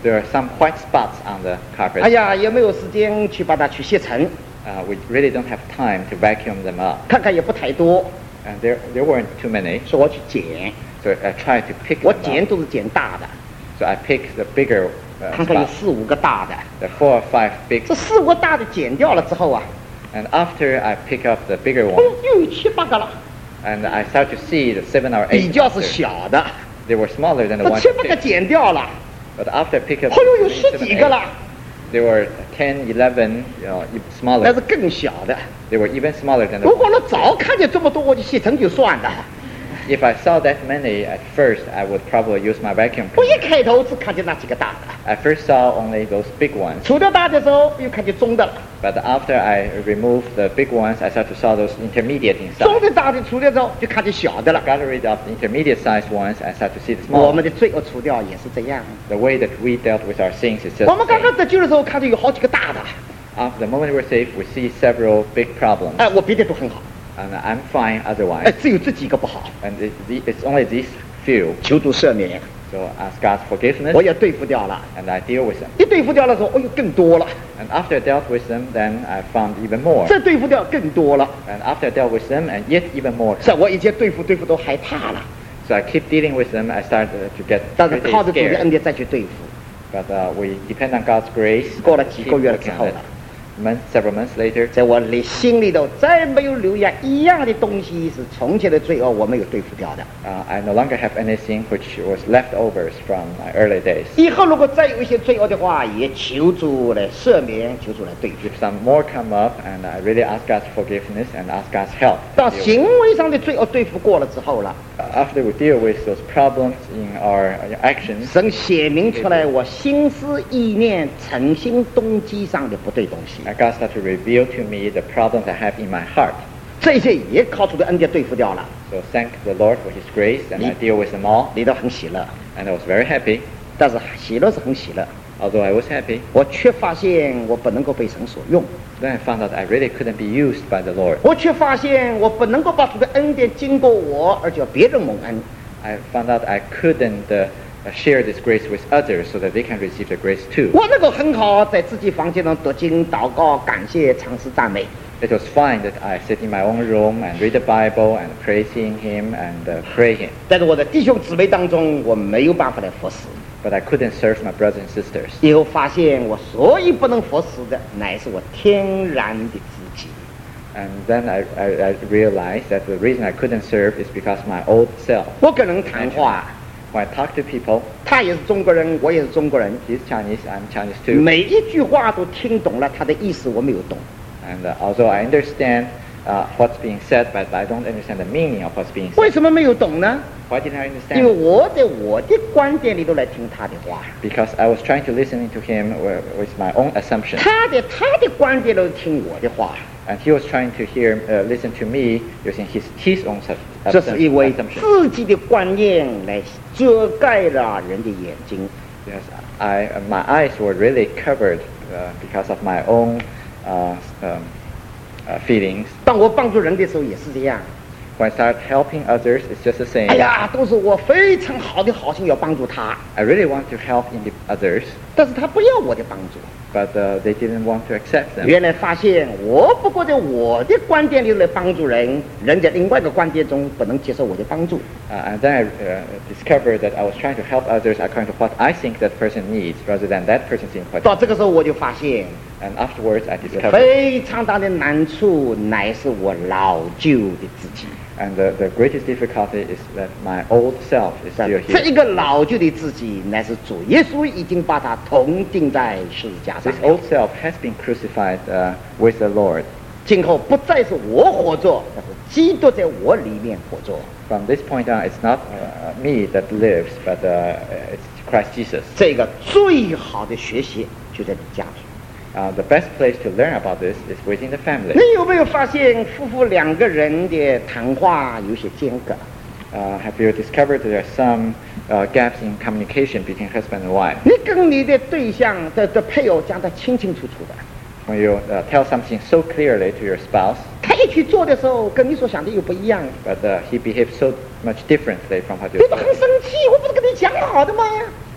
there are some white spots on the carpet. 哎呀，也没有时间去把它去吸尘， Uh, we really don't have time to vacuum them up. 看看也不太多， And there, there weren't too many, 说我去捡， so I tried to pick 我 them 捡 up. 都是捡大的， So I picked the bigger uh, 看看有 spots, 四五个大的， the four or five big. 这四五个大的剪掉了之后啊， And after I pick up the bigger 哎 one, 呦，又有七八个了， and I start to see the seven or 比 eight 较是 after. 小的， They were smaller than the 这 ones 七 I 八个 picked. 剪掉了， But after I pick up 哎呦，有 the 十 seven, 几个了， eight, there were ten, eleven, you know, e- 那 smaller. 是更小的。 They were even smaller than the 如果 ones 我 I 早 picked. 看见这么多，我就吸尘就算了。 If I saw that many at first, I would probably use my vacuum 我一 cleaner. 开头只看见那几个大的， I first saw only those big ones, 除掉大的时候又看见中的了， but after I removed the big ones, I started to saw those intermediate in 中 size. 的大的除掉之后就看见小的了。 Got rid of the intermediate sized ones, I started to see the 我 small 们 ones. 的罪恶除掉也是这样。 The way that we dealt with our sins is just 我 the 们刚 same. 刚得救的时候看见有好几个大的， After the moment we're saved, we see several big problems, 哎，我别的都很好， and I'm fine 哎 otherwise.， 只有这几个不好， And it, the- it's only these few. 求主赦免， So ask God's forgiveness, 我也对付掉了。 and I deal with them. 一对付掉的时候，哎呦更多了， And after I dealt with them, then I found even more. 再对付掉更多了。 And after I dealt with them, and yet even more. 是我以前对付对付都害怕了， So I keep dealing with them. I start uh, to get 但是 pretty 靠着主的 scared. 恩典再去对付。 But uh, we depend on God's grace. 过了 and 几 keep 个月了 working 之 on 后 it. 了， Months, several months later, 在我里心里头再没有留下一样的东西是从前的罪恶我没有对付掉的。 uh, I no longer have anything which was leftovers from my early days. 以后如果再有一些罪恶的话，也求主来赦免，求主来对付。 If some more come up, and I really ask God's forgiveness and ask God's help. to 到 deal with. 行为上的罪恶对付过了之后了， Uh, After we deal with those problems in our uh, actions, 神显明出来我心思意念、诚心动机上的不对东西， and God started to reveal to me the problems I have in my heart. 这些也靠主的恩典对付掉了， So thank the Lord for His grace, and I deal with them all, 你都很喜乐。 and I was very happy. 但是喜乐是很喜乐， Although I was happy, 我却发现我不能够被神所用， then I found out I really couldn't be used by the Lord. 我却发现我不能够把主的恩典经过我而叫别人蒙恩。 I found out I couldn't uh, uh, share this grace with others so that they can receive the grace too. 我能够很好在自己房间中读经、祷告、感谢、唱诗、赞美。 It was fine that I sit in my own room and read the Bible and praising Him and uh, pray Him. 但是我的弟兄姊妹当中，我没有办法来服侍。 But I couldn't serve my brothers and sisters. 以后发现我所以不能服侍的，乃是我天然的自己。 And then I, I, I realized that the reason I couldn't serve is because my old self. 我跟人谈话， When I talk to people, 他也是中国人，我也是中国人， he's Chinese, I'm Chinese too. 每一句话都听懂了，他的意思我没有懂。 And uh, although I understand uh, what's being said, but I don't understand the meaning of what's being 为 said. 什么没有懂呢？ Why didn't I 因为 understand? 我在我的观点里头来听他的话， Because I was trying to listen to him wi- with my own assumptions. 他在他的观点里头听我的话， And he was trying to hear, uh, listen to me using his, his own sub- 这是因为 assumptions. 自己的观念来遮盖了人的眼睛。 Yes, I, uh, my eyes were really covered uh, because of my own uh, um, uh, feelings. 当我帮助人的时候也是这样。 When I start helping others, it's just the same. 哎呀，都是我非常好的好心要帮助他， I really want to help in the others, 但是他不要我的帮助。 but uh, they didn't want to accept them. 原来发现我不过在我的观点里来帮助人，人在另外一个观点中不能接受我的帮助。 Uh, and then I uh, discovered that I was trying to help others according to what I think that person needs, rather than that person thinks what. 到这个时候我就发现， And afterwards, I discovered, 非常大的难处乃是我老旧的自己。 and the, the greatest difficulty is that my old self is 但 still 这一 here. 个老旧的自己，乃是主耶稣已经把它同钉在十字架上 This 了。 old self has been crucified uh, with the Lord. 今后不再是我活着，但是基督在我里面活着。 From this point on, it's not uh, me that lives, but uh, it's Christ Jesus. 这个最好的学习就在你家里。 Uh, the best place to learn about this is within the family. 你有没有发现夫妇两个人的谈话有些间隔？ Uh, have you discovered there are some uh, gaps in communication between husband and wife? 你跟你的对象的的配偶讲得清清楚楚的， When you uh, tell something so clearly to your spouse, 他一去做的时候跟你所想的又不一样， but uh, he behaves so much differently from what you 你都很 thought. 生气。我不是跟你讲好的吗？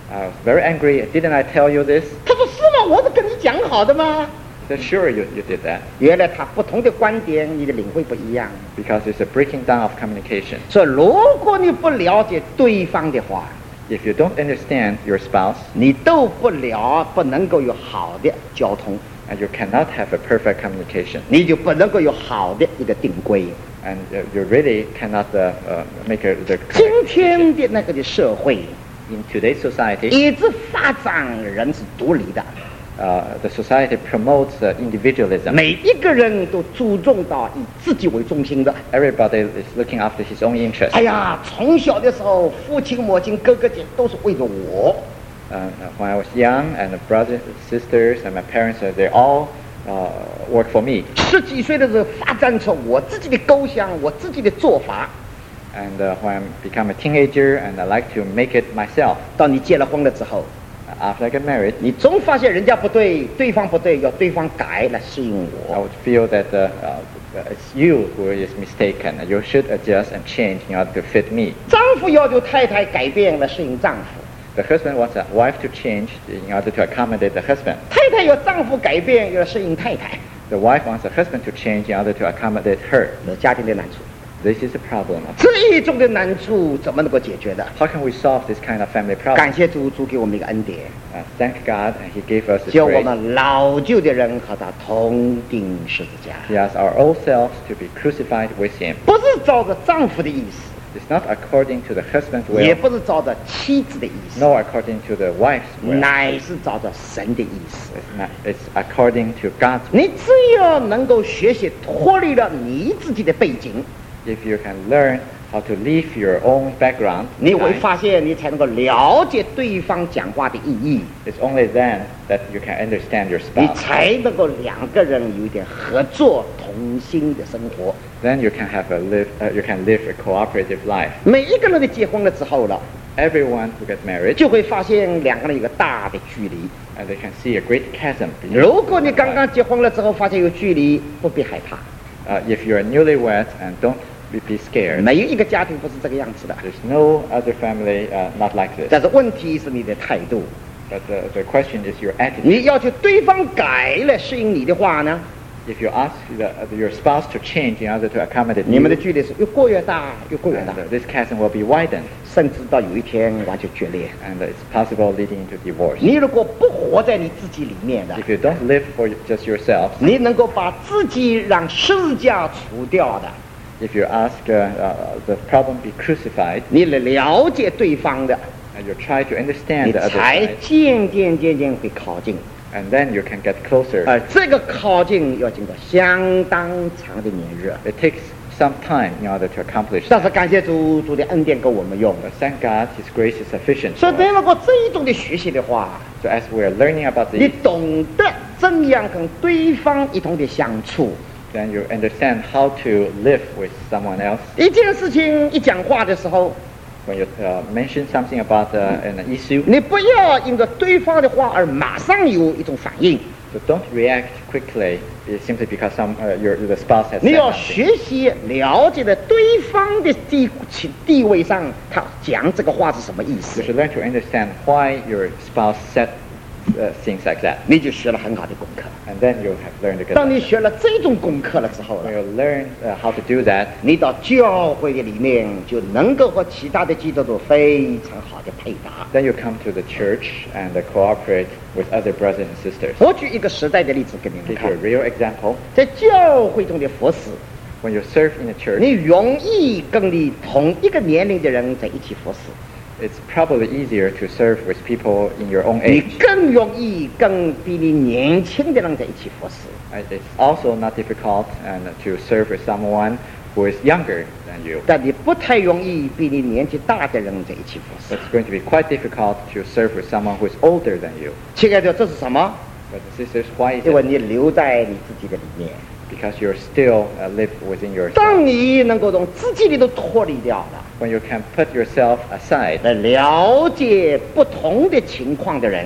I was very angry. Didn't I tell you this? 他说是吗？我是跟你讲好的吗？ I said, sure, you, you did that. 原来他不同的观点，你的领会不一样。 Because it's a breaking down of communication. 所以如果你不了解对方的话， If you don't understand your spouse, 你都不了，不能够有好的交通， and you cannot have a perfect communication, 你就不能够有好的一个定规。 and uh, you really cannot uh, uh, make a, the 今 correct 天的那个的社会， in today's society. 一直发展人是独立的， Uh, the society promotes uh, individualism. 每一个人都注重到以自己为中心的。 Everybody is looking after his own interests. 哎呀，从小的时候，父亲、母亲、哥哥姐都是为了我。 Uh, when I was young, and the brothers, sisters, and my parents, uh, they all uh, work for me. 十几岁的时候，发展出我自己的构想，我自己的做法。 And uh, when I become a teenager, and I like to make it myself. 到你结了婚了之后， After I get married, 你总发现人家不对，对方不对，要对方改来适应 I 我。 would feel that uh, uh, it's you who is mistaken. You should adjust and change in order to fit me. 丈夫要求太太改变来适应丈夫， The husband wants a wife to change in order to accommodate the husband. 太太要丈夫改变要适应太太， The wife wants the husband to change in order to accommodate her. 这是家庭的难处。 This is the problem. 这一种的难处怎么能够解决的？ How can we solve this kind of family problem? 感谢主，主给我们一个恩典， Uh, thank God, and He gave us His 叫我 grace. 们老旧的人和他同钉十字架， He asks our old selves to be crucified with Him. 不是照着丈夫的意思， It's not according to the husband's 也 will, 不是照着妻子的意思， nor according to the wife's will. 乃是照着神的意思。 It's, not, it's according to God's will. 你只要能够学习脱离了你自己的背景， If you can learn how to leave your own background, 你会 behind, 发现你才能够了解对方讲话的意义， it's only then that you can understand your 你 spouse. 才能够两个人有一点合作同心的生活。 Then you can have a live. Uh, you can live a cooperative life. 每一个人都结婚了之后了， Everyone who gets married, 就会发现两个人有个大的距离。 and they can see a great chasm. between 如果你 them. 刚刚结婚了之后发现有距离，不必害怕， Uh, if you're newlywed, and don't be, be scared. 没有一个家庭不是这个样子的。 There's no other family uh, not like this. 但是问题是你的态度， But the, the question is your attitude. 你要求对方改来适应你的话呢， If you ask the, uh, your spouse to change in order to accommodate 你 you, 们的距离是越过越大，越过越 and 大， uh, this chasm will be widened, 甚至到有一天完全决裂。 and it's possible leading to divorce. 你如果不活在你自己里面的， If you don't live for just yourself, 你能够把自己让十字架除掉的， if you ask uh, uh, the problem be crucified, 你来了解对方的， and you try to 你 understand the other 才 side, 渐渐渐渐会靠近。 and then you can get closer. 而这个靠近要经过相当长的年日。 It takes some time in order to accomplish 但是 that. 感谢主，主的恩典够我们用。 But thank God, His grace is sufficient. 所 for 以， us. 如果这一种的学习的话， So as we're learning about 你 this, 懂得怎样跟对方一同的相处。 then you understand how to live with someone else. 一件事情一讲话的时候， When you uh, mention something about uh, an issue, 你不要因着对方的话而马上有一种反应， so don't react quickly uh, simply because some uh, your the spouse has 你 said 要 something. 学习了解的对方的地地位上，他讲这个话是什么意 You 思， should learn to understand why your spouse said uh, things like that, 你就学了很好的功课。 and then you have learned a good 当你 lesson. 学了这种功课了之后 When 了， you learn uh, how to do that, 你到教会的里面就能够和其他的基督徒非常好的配搭。 then you come to the church and uh, cooperate with other brothers and sisters. 我举一个实在的例子给你们 Give 看 you a，real example. 在教会中的服侍， When you serve in a church, 你容易跟你同一个年龄的人在一起服侍， it's probably easier to serve with people in your own 你 age. 更容易跟比你年轻的人在一起服侍。 Uh, It's also not difficult and to serve with someone who is younger than you. 但你不太容易比你年纪大的人在一起服侍。 It's going to be quite difficult to serve with someone who is older than you. 亲爱的，这是什么？ But sisters, why is 因为 it? 你留在你自己的里面。 Because you're still uh, live within yourself. 当你能够从自己里头脱离掉了， When you can put yourself aside 来了解不同的情况的人，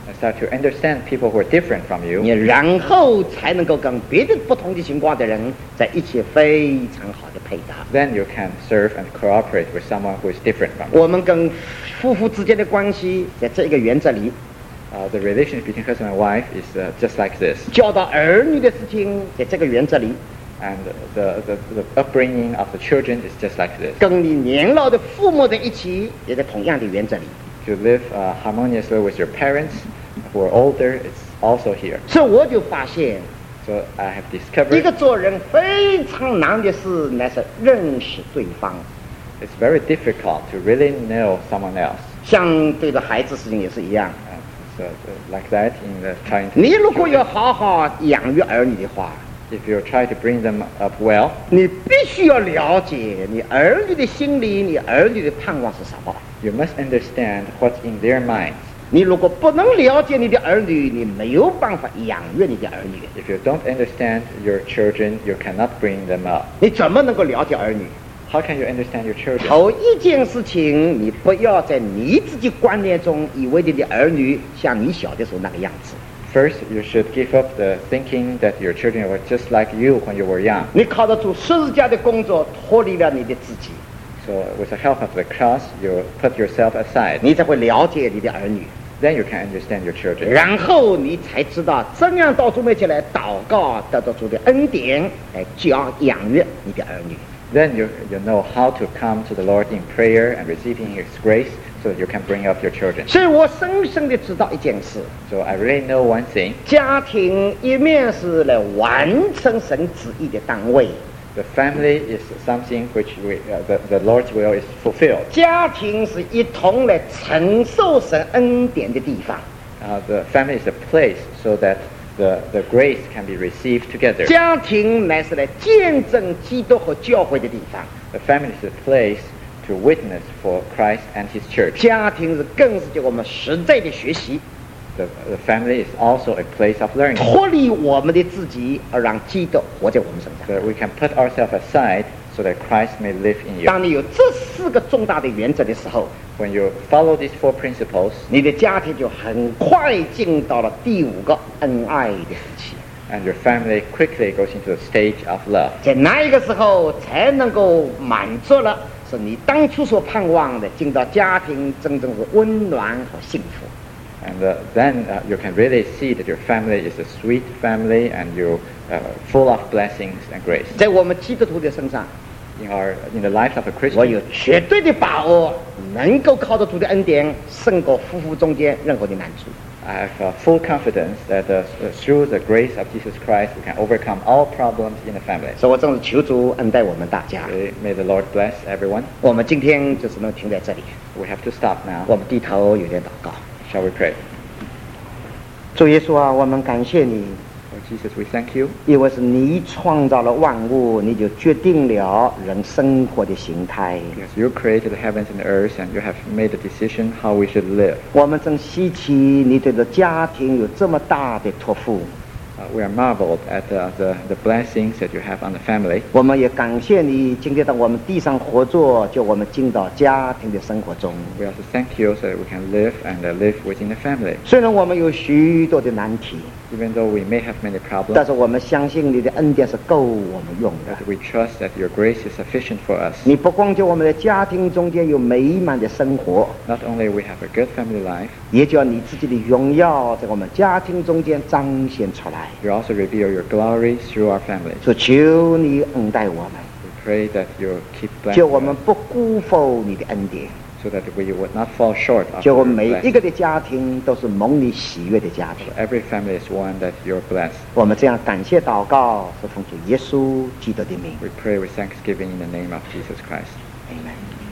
and start to understand people who are different from 你 you, 然后才能够跟别的不同的情况的人在一起非常好的配搭。 then you can serve and cooperate with someone who is different from you. 我们跟夫妇之间的关系，在这个原则里， Uh, the relationship between husband and wife is uh, just like this. 教导儿女的事情，在这个原则里， And the, the, the upbringing of the children is just like this. 跟你年老的父母在一起，也在同样的原则里。 To live uh, harmoniously with your parents who are older, it's also here. 所以我就发现， So I have 一 discovered 个做人非常难的事，乃是认识对方。 it's very difficult to really know someone else. 像对着孩子事情也是一样， Uh, so uh, like that in the trying to 你如果 children. 要好好养育儿女的话， If you try to bring them up well, 你必须要了解你儿女的心理，你儿女的盼望是什么。 you must understand what's in their minds. 你如果不能了解你的儿女，你没有办法养育你的儿女。 If you don't understand your children, you cannot bring them up. 你怎么能够了解儿女？ How can you understand your children? 头一件事情，你不要在你自己观念中以为你的儿女像你小的时候那个样子。 First, you should give up the thinking that your children were just like you when you were young. 你靠得住十字架的工作，脱离了你的自己， So with the help of the cross, you put yourself aside. 你才会了解你的儿女， Then you can understand your children. 然后你才知道怎样到主面前来祷告，得到主的恩典来教养育你的儿女。 Then you, you know how to come to the Lord in prayer and receiving His grace so that you can bring up your children. 所以我深深的知道一件事： So I really know one thing. 家庭一面是来完成神旨意的单位， The family is something which we, uh, the, the Lord's will is fulfilled. 家庭是一同来承受神恩典的地方。 Uh, the family is a place so that the, the grace can be received together. 家庭乃是来见证基督和教会的地方。 The family is a place to witness for Christ and His church. 家庭是更是叫我们实在的学习， The, the family is also a place of learning, 脱离我们的自己，而让基督活在我们身上。 so that we can put ourselves aside so that Christ may live in you. 当你有这四个重大的原则的时候， When you follow these four principles, 你的家庭就很快进到了第五个恩爱的时期。 and your family quickly goes into the stage of love. 在那一个时候，才能够满足了是你当初所盼望的，进到家庭真正的温暖和幸福。 And uh, then uh, you can really see that your family is a sweet family and you're uh, full of blessings and grace. 在我们基督徒的身上， In our in the life of a 我有 Christian, 绝对的把握，能够靠得住的恩典，胜过夫妇中间任何的难处。 I have uh, full confidence that uh, through the grace of Jesus Christ, we can overcome all problems in the family. 所以我真是求主恩待我们大家。 May may the Lord bless everyone. 我们今天就只能停在这里， We have to stop now. 我们低头有点祷告。 Shall we pray? 主耶稣啊，我们感谢你， Lord Jesus, we thank you 因为是你创造了万物，你就决定了人生活的形态。 because you created the heavens and the earth and you have made a decision how we should live. 我们真稀奇你对这家庭有这么大的托付， Uh, we are marveled at uh, the, the blessings that you have on the family. 我们也感谢你今天到我们地上合作，就我们进到家庭的生活中。 We also thank you so that we can live and uh, live within the family. 虽然我们有许多的难题， Even though we may have many 但 problems, 是我们相信你的恩典是够我们用的。 but we trust that your grace is sufficient for us. 你不光叫我们的家庭中间有美满的生活， Not only we have a good family life, 也叫你自己的荣耀在我们家庭中间彰显出来。 you also reveal your glory through our families. 所以求你恩待我们， We pray that you keep 叫 blessing 我们 us 不辜负你的恩典， so that we would not fall short of 叫我 your 们每一 blessing. 个的家庭都是蒙你喜悦的家庭。 Every family is one that you're blessed. 我们这样感谢祷告，是奉主耶稣基督的名。 We pray with thanksgiving in the name of Jesus Christ. Amen.